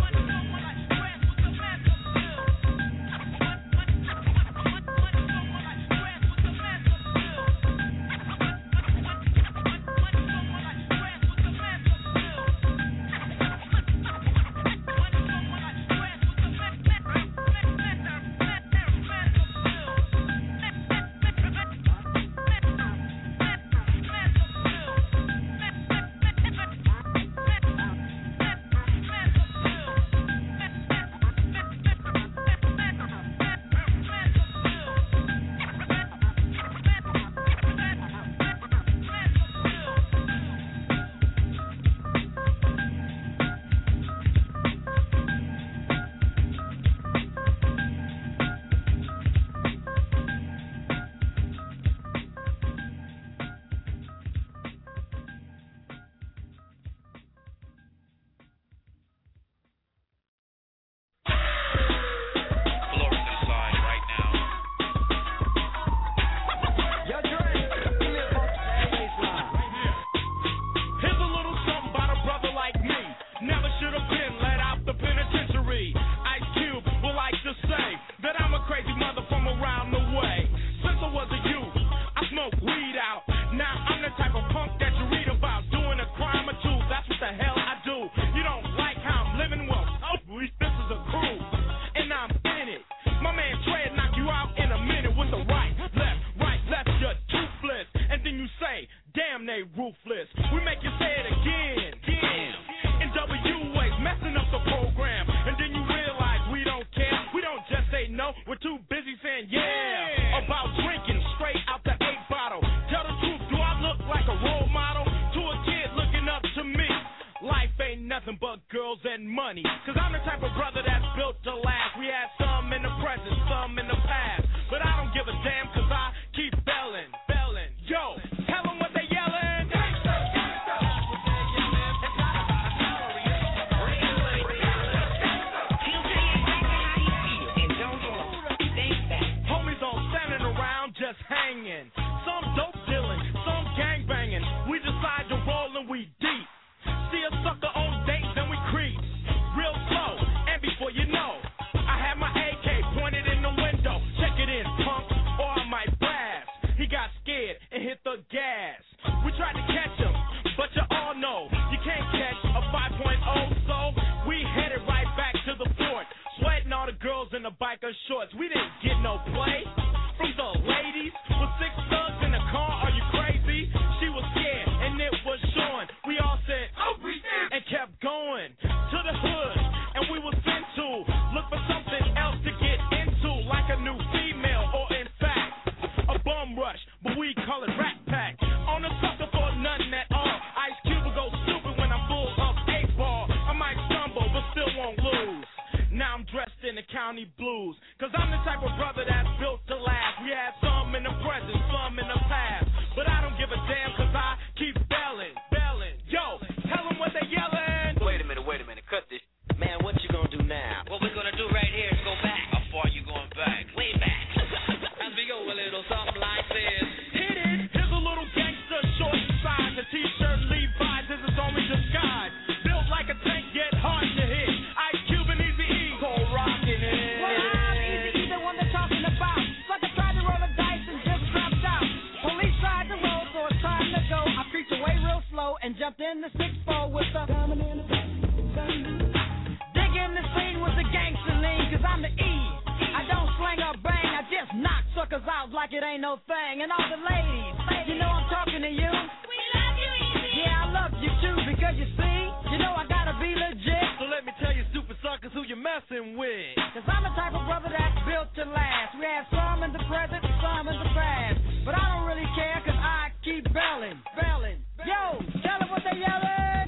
saying? Yeah. About drinking straight out the 8 bottle. Tell the truth, do I look like a role model to a kid looking up to me? Life ain't nothing but girls and money. Cause I'm the type of brother that's built to last. We had some in the present, some in the past. But I don't give a damn cause I keep belling. Yo, tell them what they yelling. Homies all standing around just hanging. Some dope dealing, some gang banging. We decide to roll and we deep. See a sucker on dates and we creep real slow, and before you know, I have my AK pointed in the window. Check it in, punk, or I might blast. He got scared and hit the gas. We tried to catch him, but you all know you can't catch a 5.0, so we headed right back to the fort, sweating all the girls in the biker shorts. We didn't get no play from the ladies with 6 thugs in the car. Are you crazy? She was scared and it was showing. We all said, oh, we did, and kept going to the hood, and we was sent to look for something else to get into, like a new female, or in fact, a bum rush, but we call it Rat Pack. On a sucker for nothing at all. Ice Cube will go stupid when I'm full of 8 ball. I might stumble, but still won't lose. Now I'm dressed in the county blues, cause I'm the type of brother that's built to last. We had some in the present, some in the past, but I don't give a damn cause I keep belling. Yo, tell them what they yelling. Wait a minute, cut this. Man, what you gonna do now? What we're gonna do right here is go back. How far you going back? Way back. As we go a little something like this. Hit it. Here's a little gangster short size. A t-shirt Levi's is his only disguise. Built like a tank, yet hard to hit. Ice Cube and Eazy-E, cold rockin' it. Well, I'm Eazy-E, the one they're talking about. Sucker tried to roll the dice and just dropped out. Police tried to roll, so it's time to go. I creeped away real slow and jumped in the 6-4 with the digging the scene with the gangster lean, cause I'm the E. I don't slang or bang, I just knock suckers out like it ain't no thing. And all the ladies, you know I'm talking to you. We love you, Eazy. Yeah, I love you too, because you see, you know I gotta be legit. So let me tell you stupid suckers who you messing with. Cause I'm the type of brother that's built to last. We have some in the present, some in the past. But I don't really care cause I keep belling. Yo, tell them what they yelling.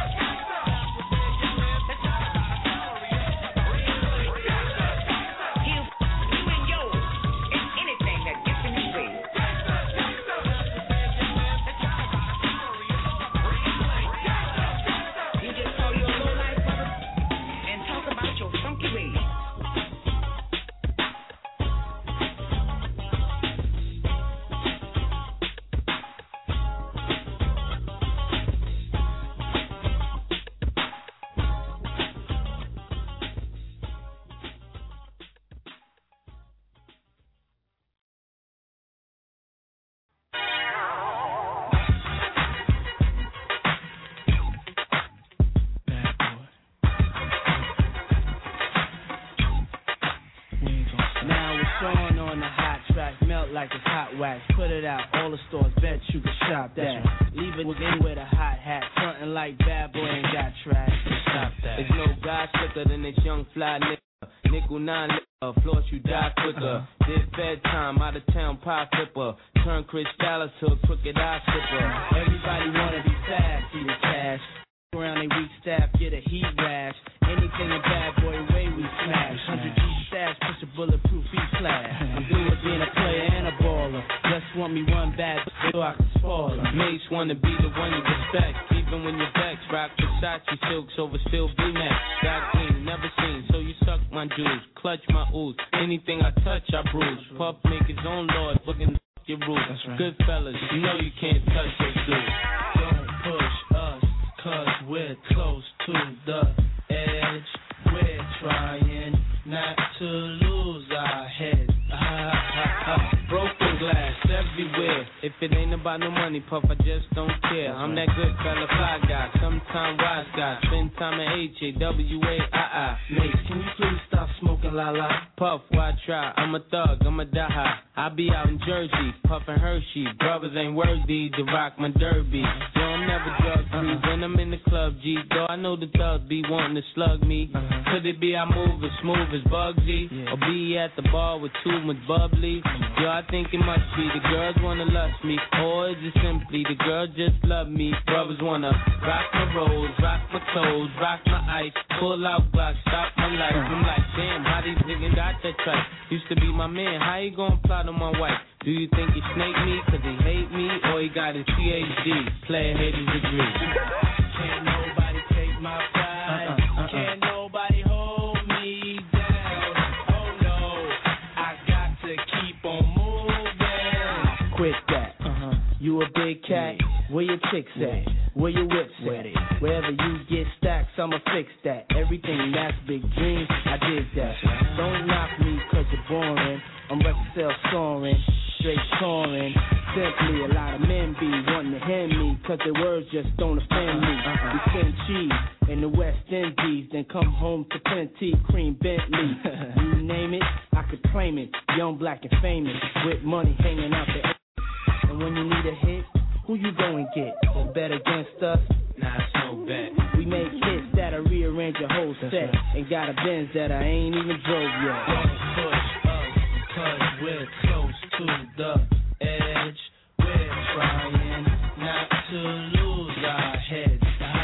Like it's hot wax, put it out, all the stores, bet you can shop that. Leave it in with a hot hat, frontin' like bad boy ain't got trash. Stop that. There's no guy slicker than this young fly nigga. Nickel 9 liquor, floss you die quicker. Did bedtime, out of town pie flipper. Turn Chris Dallas to a crooked eye slipper. Everybody wanna be fast, see the cash. Around they weak staff, get a heat rash. Anything a bad boy way we smash. 100 G stash, push a bulletproof E-class. I'm through with being a player and a baller. Just want me one bad so I can spoil her. Mates wanna be the one you respect, even when you're vexed. Rock Versace silks over still V-Max. Got green, never seen, so you suck my jewels. Clutch my ooze, anything I touch I bruise. Puff make his own lord, looking your rules. Right. Good fellas, you know you can't touch your dude. Don't push us, cause we're close to the edge. We're trying not to lose our heads. Broken glass everywhere. If it ain't about no money, Puff, I just don't care. I'm that good fella, fly guy, sometime wise guy. Spend time at H-A-W-A-I-I. Mate, can you please stop stop smoking, la la. Puff, why try? I'm a thug, I'm a die high. I be out in Jersey, puffin' Hershey. Brothers ain't worthy to rock my derby. Yo, I'm never drug free when I'm in the club, G. Though I know the thugs be wanting to slug me. Could it be I move as smooth as Bugsy? Or be at the bar with too much bubbly? Yo, I think it must be the girls wanna lust me. Or is it simply the girls just love me? Brothers wanna rock my rolls, rock my toes, rock my ice, pull out Glock, stop my life. I'm like, damn, how these niggas got that tripe? Used to be my man, how you gon' plot on my wife? Do you think he snake me cause he hate me? Or he got his PhD, player haters degree? Can't nobody take my pride. Can't nobody hold me down. Oh no, I got to keep on moving. Quit that. You a big cat? Where your chicks at? Where your whips at? Wherever you get stacks, I'ma fix that. Everything that's big dreams, I did that. Don't knock me cause you're boring. I'm record sales soaring, straight touring. Simply a lot of men be wanting to hand me cause their words just don't offend me. We send cheese in the West Indies, then come home to plenty cream Bentley. You name it, I could claim it. Young, black, and famous, with money hanging out the. And when you need a hit, who you go and get? Is bet against us? Nah, it's no bet. We make hits that'll rearrange your whole set. And got a Benz that I ain't even drove yet. Don't push us, cause we're close to the edge. We're trying not to lose our heads.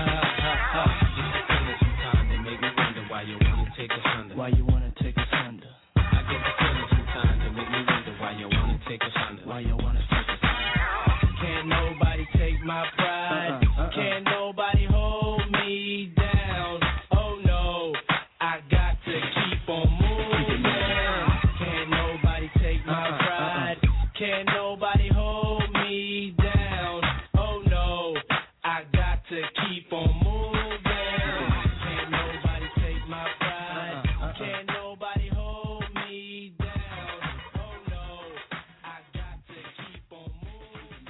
Just a feeling sometimes they make me wonder why you wanna take us under. Why you wanna take us under? I get the feeling sometimes they make me wonder why you wanna take us under. Why you wanna take us under? Can't nobody take my pride. Can't nobody hold me down. Oh no, I got to keep on moving. Can't nobody take my pride. Can't nobody hold me down. Oh no, I got to keep on moving. Can't nobody take my pride. Can't nobody hold me down. Oh no, I got to keep on moving.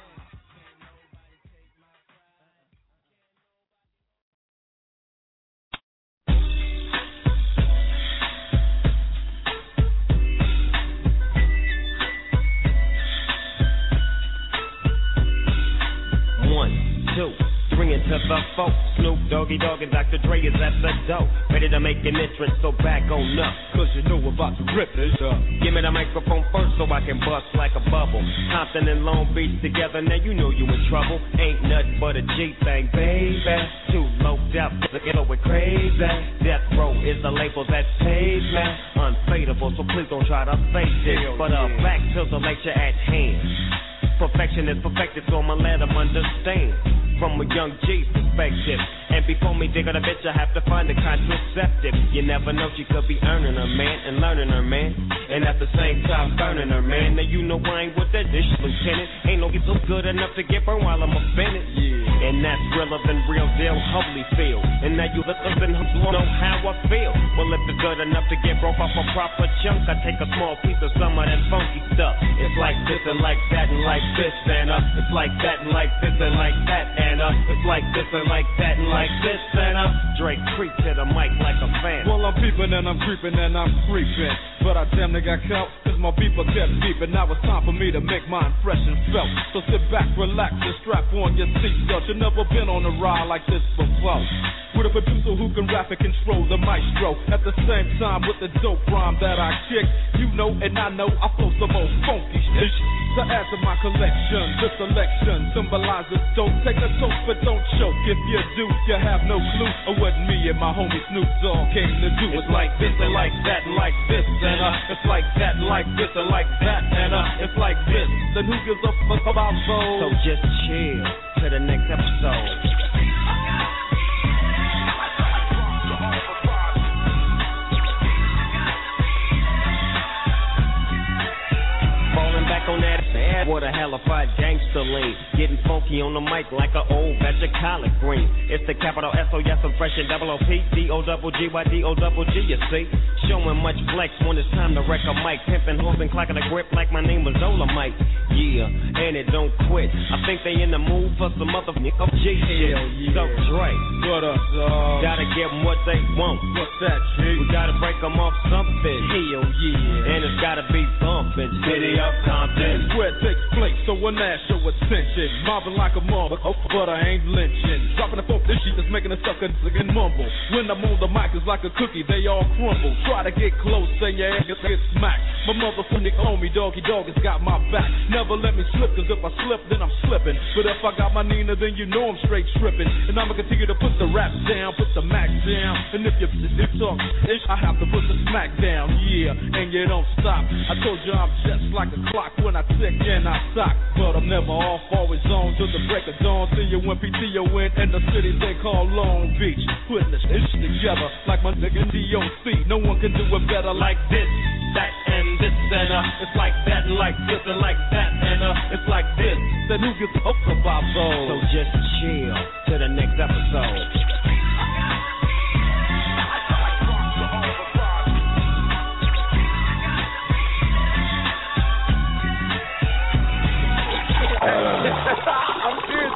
Bring it to the folks. Snoop Doggy Dogg and Dr. Dre is at the door, ready to make an entrance, so back on up, cause you know about to rip this up. Give me the microphone first so I can bust like a bubble. Compton and Long Beach together, now you know you in trouble. Ain't nothing but a G thing, baby. Too low out, look at it crazy. Death Row is the label that pays me. Unfadable, so please don't try to fake this. But back to the lecture at hand. Perfection is perfected, so I'ma let them understand. From a young G's perspective. And before me dig on a bitch, I have to find a contraceptive. You never know, she could be earning her man and learning her man. And at the same time burning her man. Now you know I ain't with that dish, Lieutenant. Ain't no get so good enough to get burned while I'm offended. Yeah. And that's realer than real deal, Holyfield. And now you listen and know how I feel. Well, if it's good enough to get broke off a proper chunk, I take a small piece of some of that funky stuff. It's like this and like that and like this and it's like that and like this and like that and it's like this and like that and like this and Drake creep to the mic like a fan. Well, I'm peeping and I'm creeping and I'm creeping, but I damn near got caught cause my people kept beeping. Now it's time for me to make my impression felt. So sit back, relax, and strap on your seatbelt. You've never been on a ride like this before. With a producer who can rap and control the maestro. At the same time with the dope rhyme that I kick. You know and I know I flow the most funky shit. To add to my collection, this selection symbolizes dope. Take a toast but don't choke. If you do, you have no clue of what me and my homie Snoop Dogg came to do. It's like this and like that and like this and it's like that and like this and like that and it's like this. Then who gives a fuck about those? So just chill to the next episode. on that ass. What a halified gangster lean. Getting funky on the mic like an old batch of collard green. It's the capital S-O-S, I'm fresh and double O-P. D-O-double-G-Y-D-O-double-G, you see. Showing much flex when it's time to wreck a mic. Pimping hoes and clocking a grip like my name was Dolomite. Yeah, and it don't quit. I think they in the mood for some other G shit. So Dre, what up, dog? Gotta give them what they want. What's that, G? We gotta break them off something. Hell yeah. And it's gotta be bumping. City of Compton. It's where it takes place, so a national attention. Mobbing like a mother, but I ain't lynching. Dropping the folk, this shit is making a sucker mumble. When I'm on the mic, it's like a cookie, they all crumble. Try to get close, and your ass get smacked. My motherfucking homie, Doggy Dog, has got my back. Never let me slip, cause if I slip, then I'm slipping. But if I got my Nina, then you know I'm straight tripping. And I'ma continue to put the rap down, put the max down. And if you talk ish, I have to put the smack down, yeah. And you don't stop. I told you I'm just like a clock when I tick and I sock. But I'm never off, always on till the break of dawn. See you when PTO in the city they call Long Beach. Putting this ish together like my nigga DOC. No one can do it better like this, that, and this, and it's like that, and like this, and like that, and it's like this. Then who gives a fuck about those? So just chill to the next episode. I'm serious.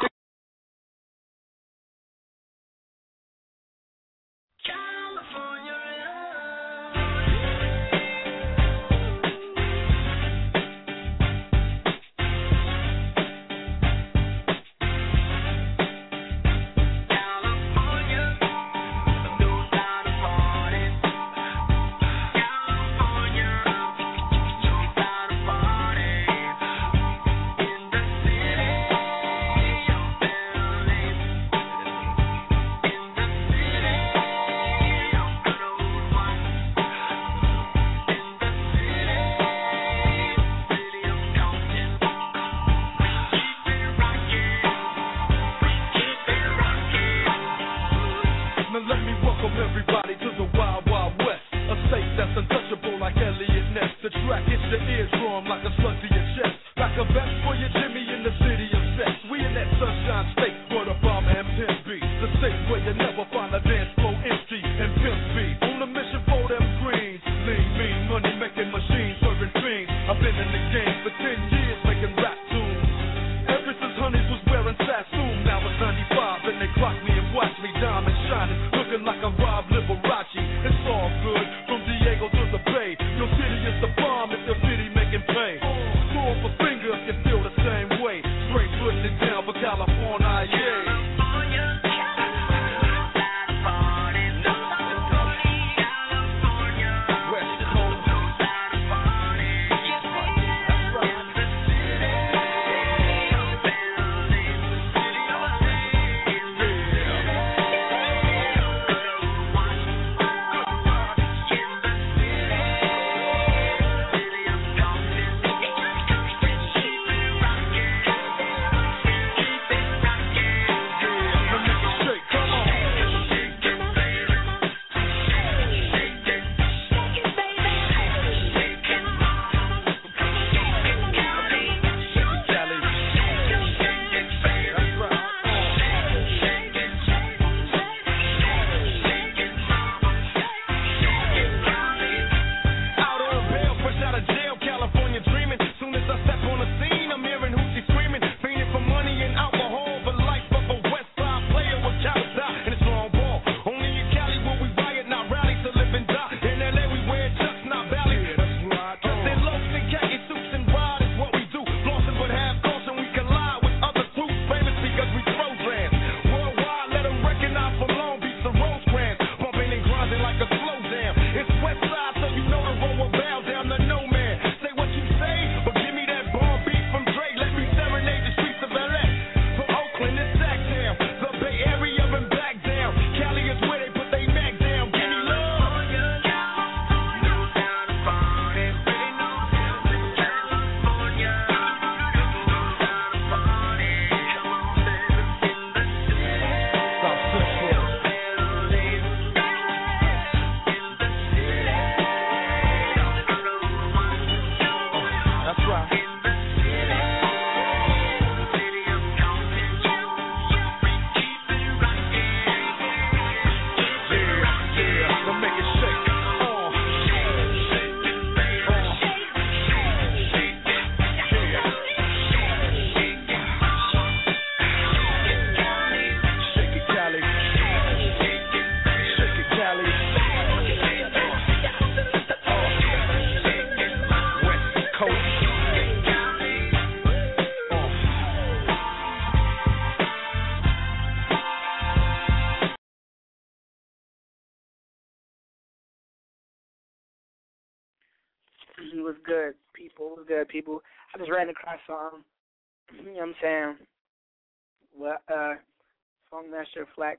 It was good, people. It was good, people. I just ran across some, you know what I'm saying? Well, Funkmaster Flex,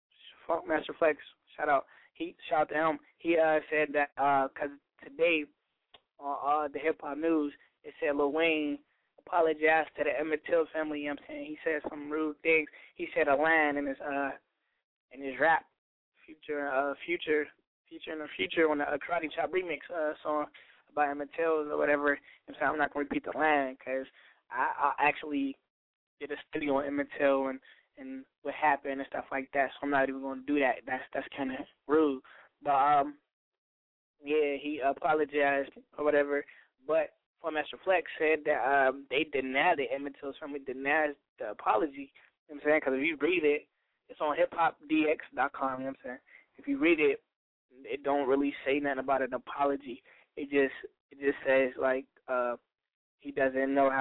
shout out to him. He said that because today on the Hip Hop News, it said Lil Wayne apologized to the Emmett Till family. You know what I'm saying? He said some rude things. He said a line in his rap, Future on the Karate Chop remix song by Emmett Till or whatever. And so I'm not going to repeat the line because I actually did a study on Emmett Till and what happened and stuff like that. So I'm not even going to do that. That's kind of rude. But yeah, he apologized or whatever. But Funkmaster Flex said that they denied it. Emmett Till's family denied the apology. You know what I'm saying? Because if you read it, it's on hiphopdx.com. You know what I'm saying? If you read it, it don't really say nothing about an apology. It just says like he doesn't know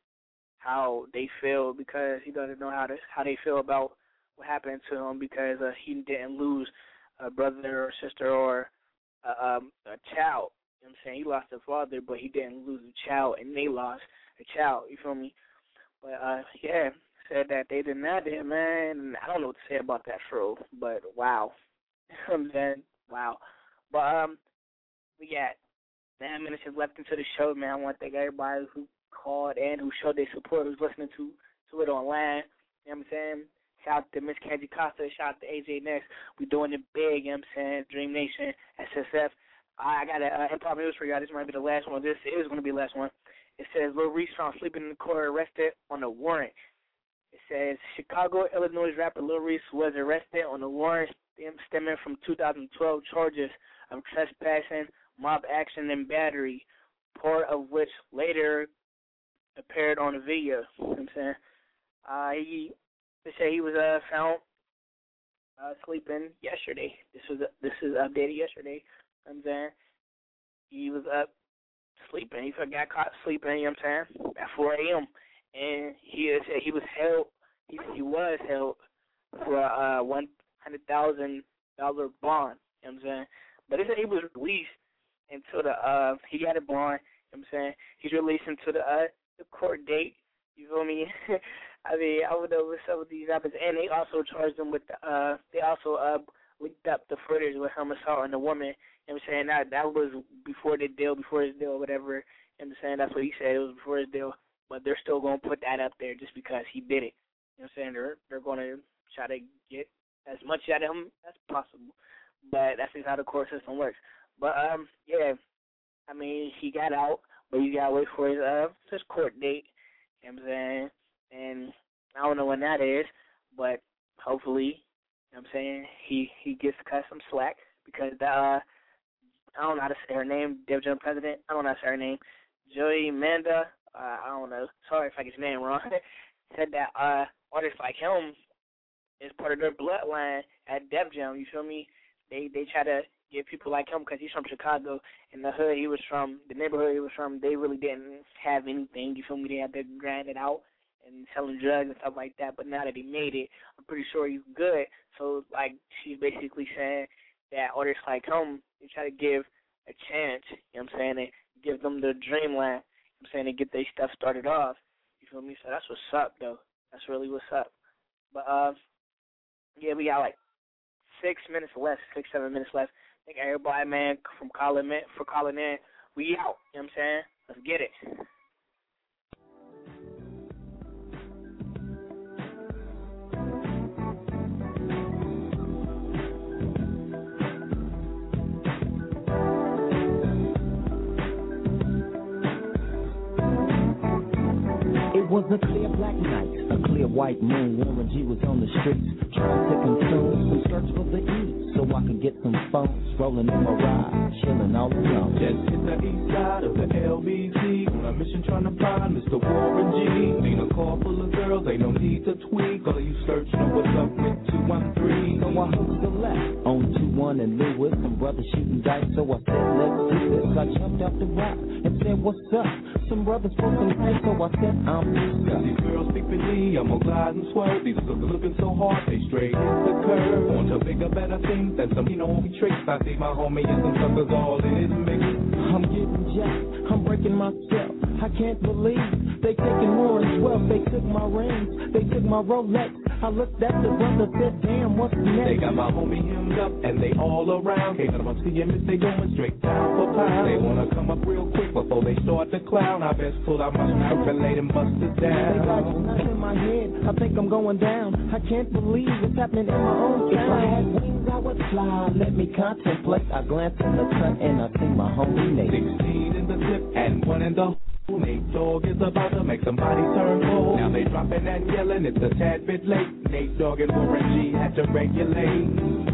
how they feel because he doesn't know how they feel about what happened to him because he didn't lose a brother or sister or a child. You know what I'm saying? He lost a father, but he didn't lose a child, and they lost a child. You feel me? But yeah, said that they denied it, man. I don't know what to say about that, bro. But wow, you know what I'm saying? Wow. But we got 9 minutes left into the show, man. I want to thank everybody who called and who showed their support, who's listening to it online. You know what I'm saying? Shout out to Miss Kenji Costa. Shout out to AJ Next. We doing it big, you know what I'm saying? Dream Nation, SSF. I got a hip-hop news for y'all. This might be the last one. This is going to be the last one. It says Lil Reese found sleeping in the car, arrested on a warrant. It says Chicago, Illinois rapper Lil Reese was arrested on a warrant stemming from 2012 charges of trespassing, mob action, and battery, part of which later appeared on a video. You know what I'm saying? They say he was found sleeping yesterday. This is updated yesterday. You know what I'm saying? He was up sleeping. He got caught sleeping, you know what I'm saying, at 4 a.m. And he said he was held. He was held for a $100,000 bond. You know what I'm saying? But they said he was released until he got a bond. You know what I'm saying? He's released until the court date. You feel me? I mean, I would know with some of these rappers, and they also charged him with they also leaked up the footage with him assaulting a woman. You know what I'm saying? That was before his deal, or whatever. You know what I'm saying? That's what he said. It was before his deal. But they're still going to put that up there just because he did it. You know what I'm saying? They're going to try to get as much out of him as possible. But that's just how the court system works. But, yeah, I mean, he got out, but you got to wait for his court date. You know what I'm saying? And I don't know when that is, but hopefully, you know what I'm saying, he gets cut some slack because I don't know how to say her name, Def Jam president. I don't know how to say her name. Joey Manda, I don't know. Sorry if I get his name wrong. Said that artists like him is part of their bloodline at Def Jam. You feel me? They try to get people like him because he's from Chicago. In the hood he was from, the neighborhood he was from, they really didn't have anything. You feel me? They had to grind it out and selling drugs and stuff like that. But now that he made it, I'm pretty sure he's good. So, like, she's basically saying that artists like him, they try to give a chance, you know what I'm saying, and give them the dreamland, you know what I'm saying, and get their stuff started off. You feel me? So that's what's up, though. That's really what's up. But, yeah, we got like 6 minutes left, 7 minutes left. Thank everybody, man, for calling in. We out, you know what I'm saying? Let's get it. It was a clear black night, a clear white moon. Warren G was on the streets trying to consume some search for the E, so I could get some phones. Rolling in my ride, chilling all alone. Just hit the east side of the LBC on a mission trying to find Mr. Warren G. Ain't a car full of girls, ain't no need to tweak. All of you search know what's up with 213. So I hooked the left on 21 and Lewis. Some brothers shooting dice, so I said let's do this. I jumped out the rock and said what's up. Some brothers broke some dice, so I said I'm got these girls peeping me, I'm gonna glide and swerve. These suckers looking so hard, they straight hit the curve. Want to bigger, better things than some, tricks. I see my homie and some suckers all in his mix. I'm getting jacked, I'm breaking myself. I can't believe they taking Warren's wealth. They took my rings, they took my Rolex. I looked at the brother, said, damn, what's next? They got my homie hemmed up and they all around. Can't let them see him if they going straight down for pound. They wanna come up real quick before they start to clown. I best pull out my sniper and lay them busters down. They got nuts in my head, I think I'm going down. I can't believe what's happening in my own town. If I had wings, I would fly. Let me contemplate. I glance in the cut and I see my homie Nate. 16 in the clip and 1 in the Nate Dogg is about to make somebody turn cold. Now they dropping and yelling, it's a tad bit late. Nate Dogg and Warren G had to regulate.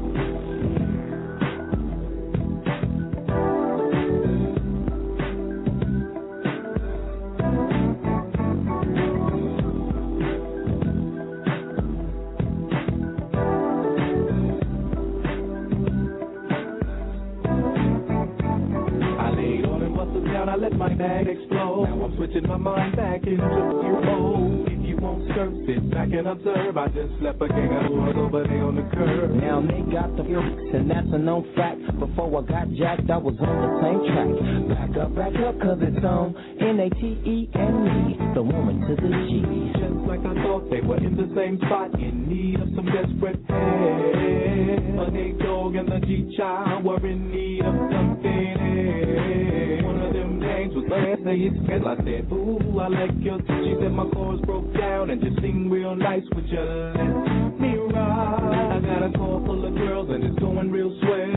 I let my bag explode. Now I'm switching my mind back into you. If you won't surf, sit back and observe. I just left a gang of boys over there on the curb. Now they got the lyrics, and that's a known fact. Before I got jacked, I was on the same track. Back up, cause it's on N-A-T-E and me, the woman to the G. Just like I thought, they were in the same spot, in need of some desperate help. A Nate Dogg and the G-Child were in need of something else. One of them names was last day it's spell. I said, ooh, I like your touch. She said my chords broke down and just sing real nice. Would you let me ride? I got a car full of girls and it's going real swell.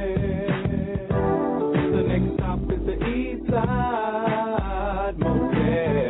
The next stop is the East Side Motel.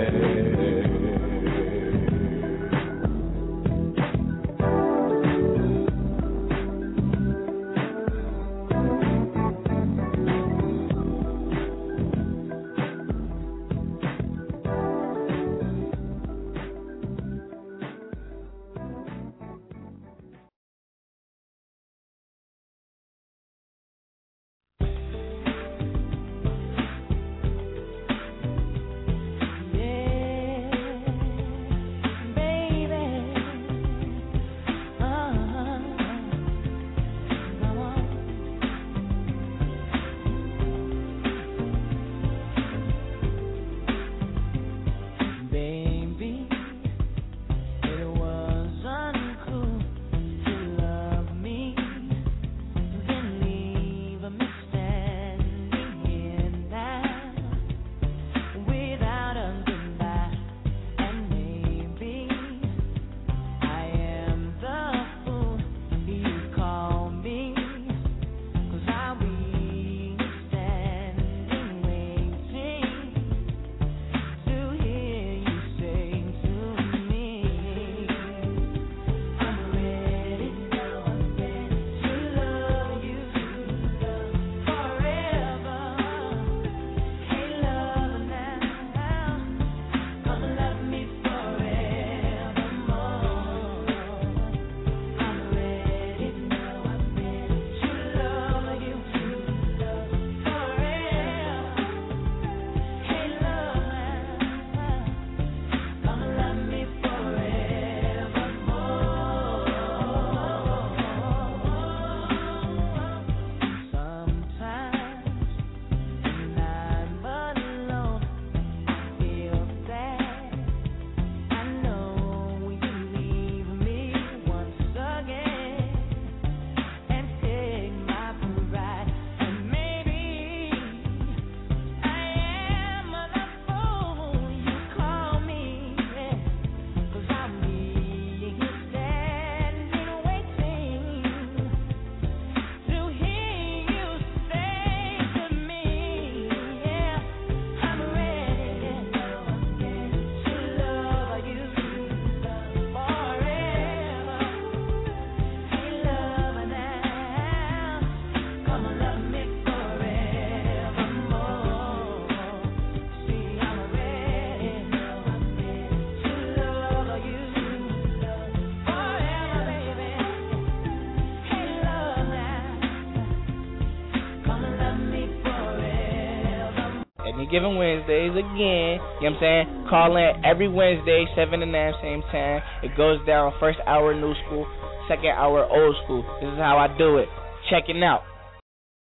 Given Wednesdays again, you know what I'm saying? Call in every Wednesday, 7 to 9, same time. It goes down first hour new school, second hour old school. This is how I do it. Checking out.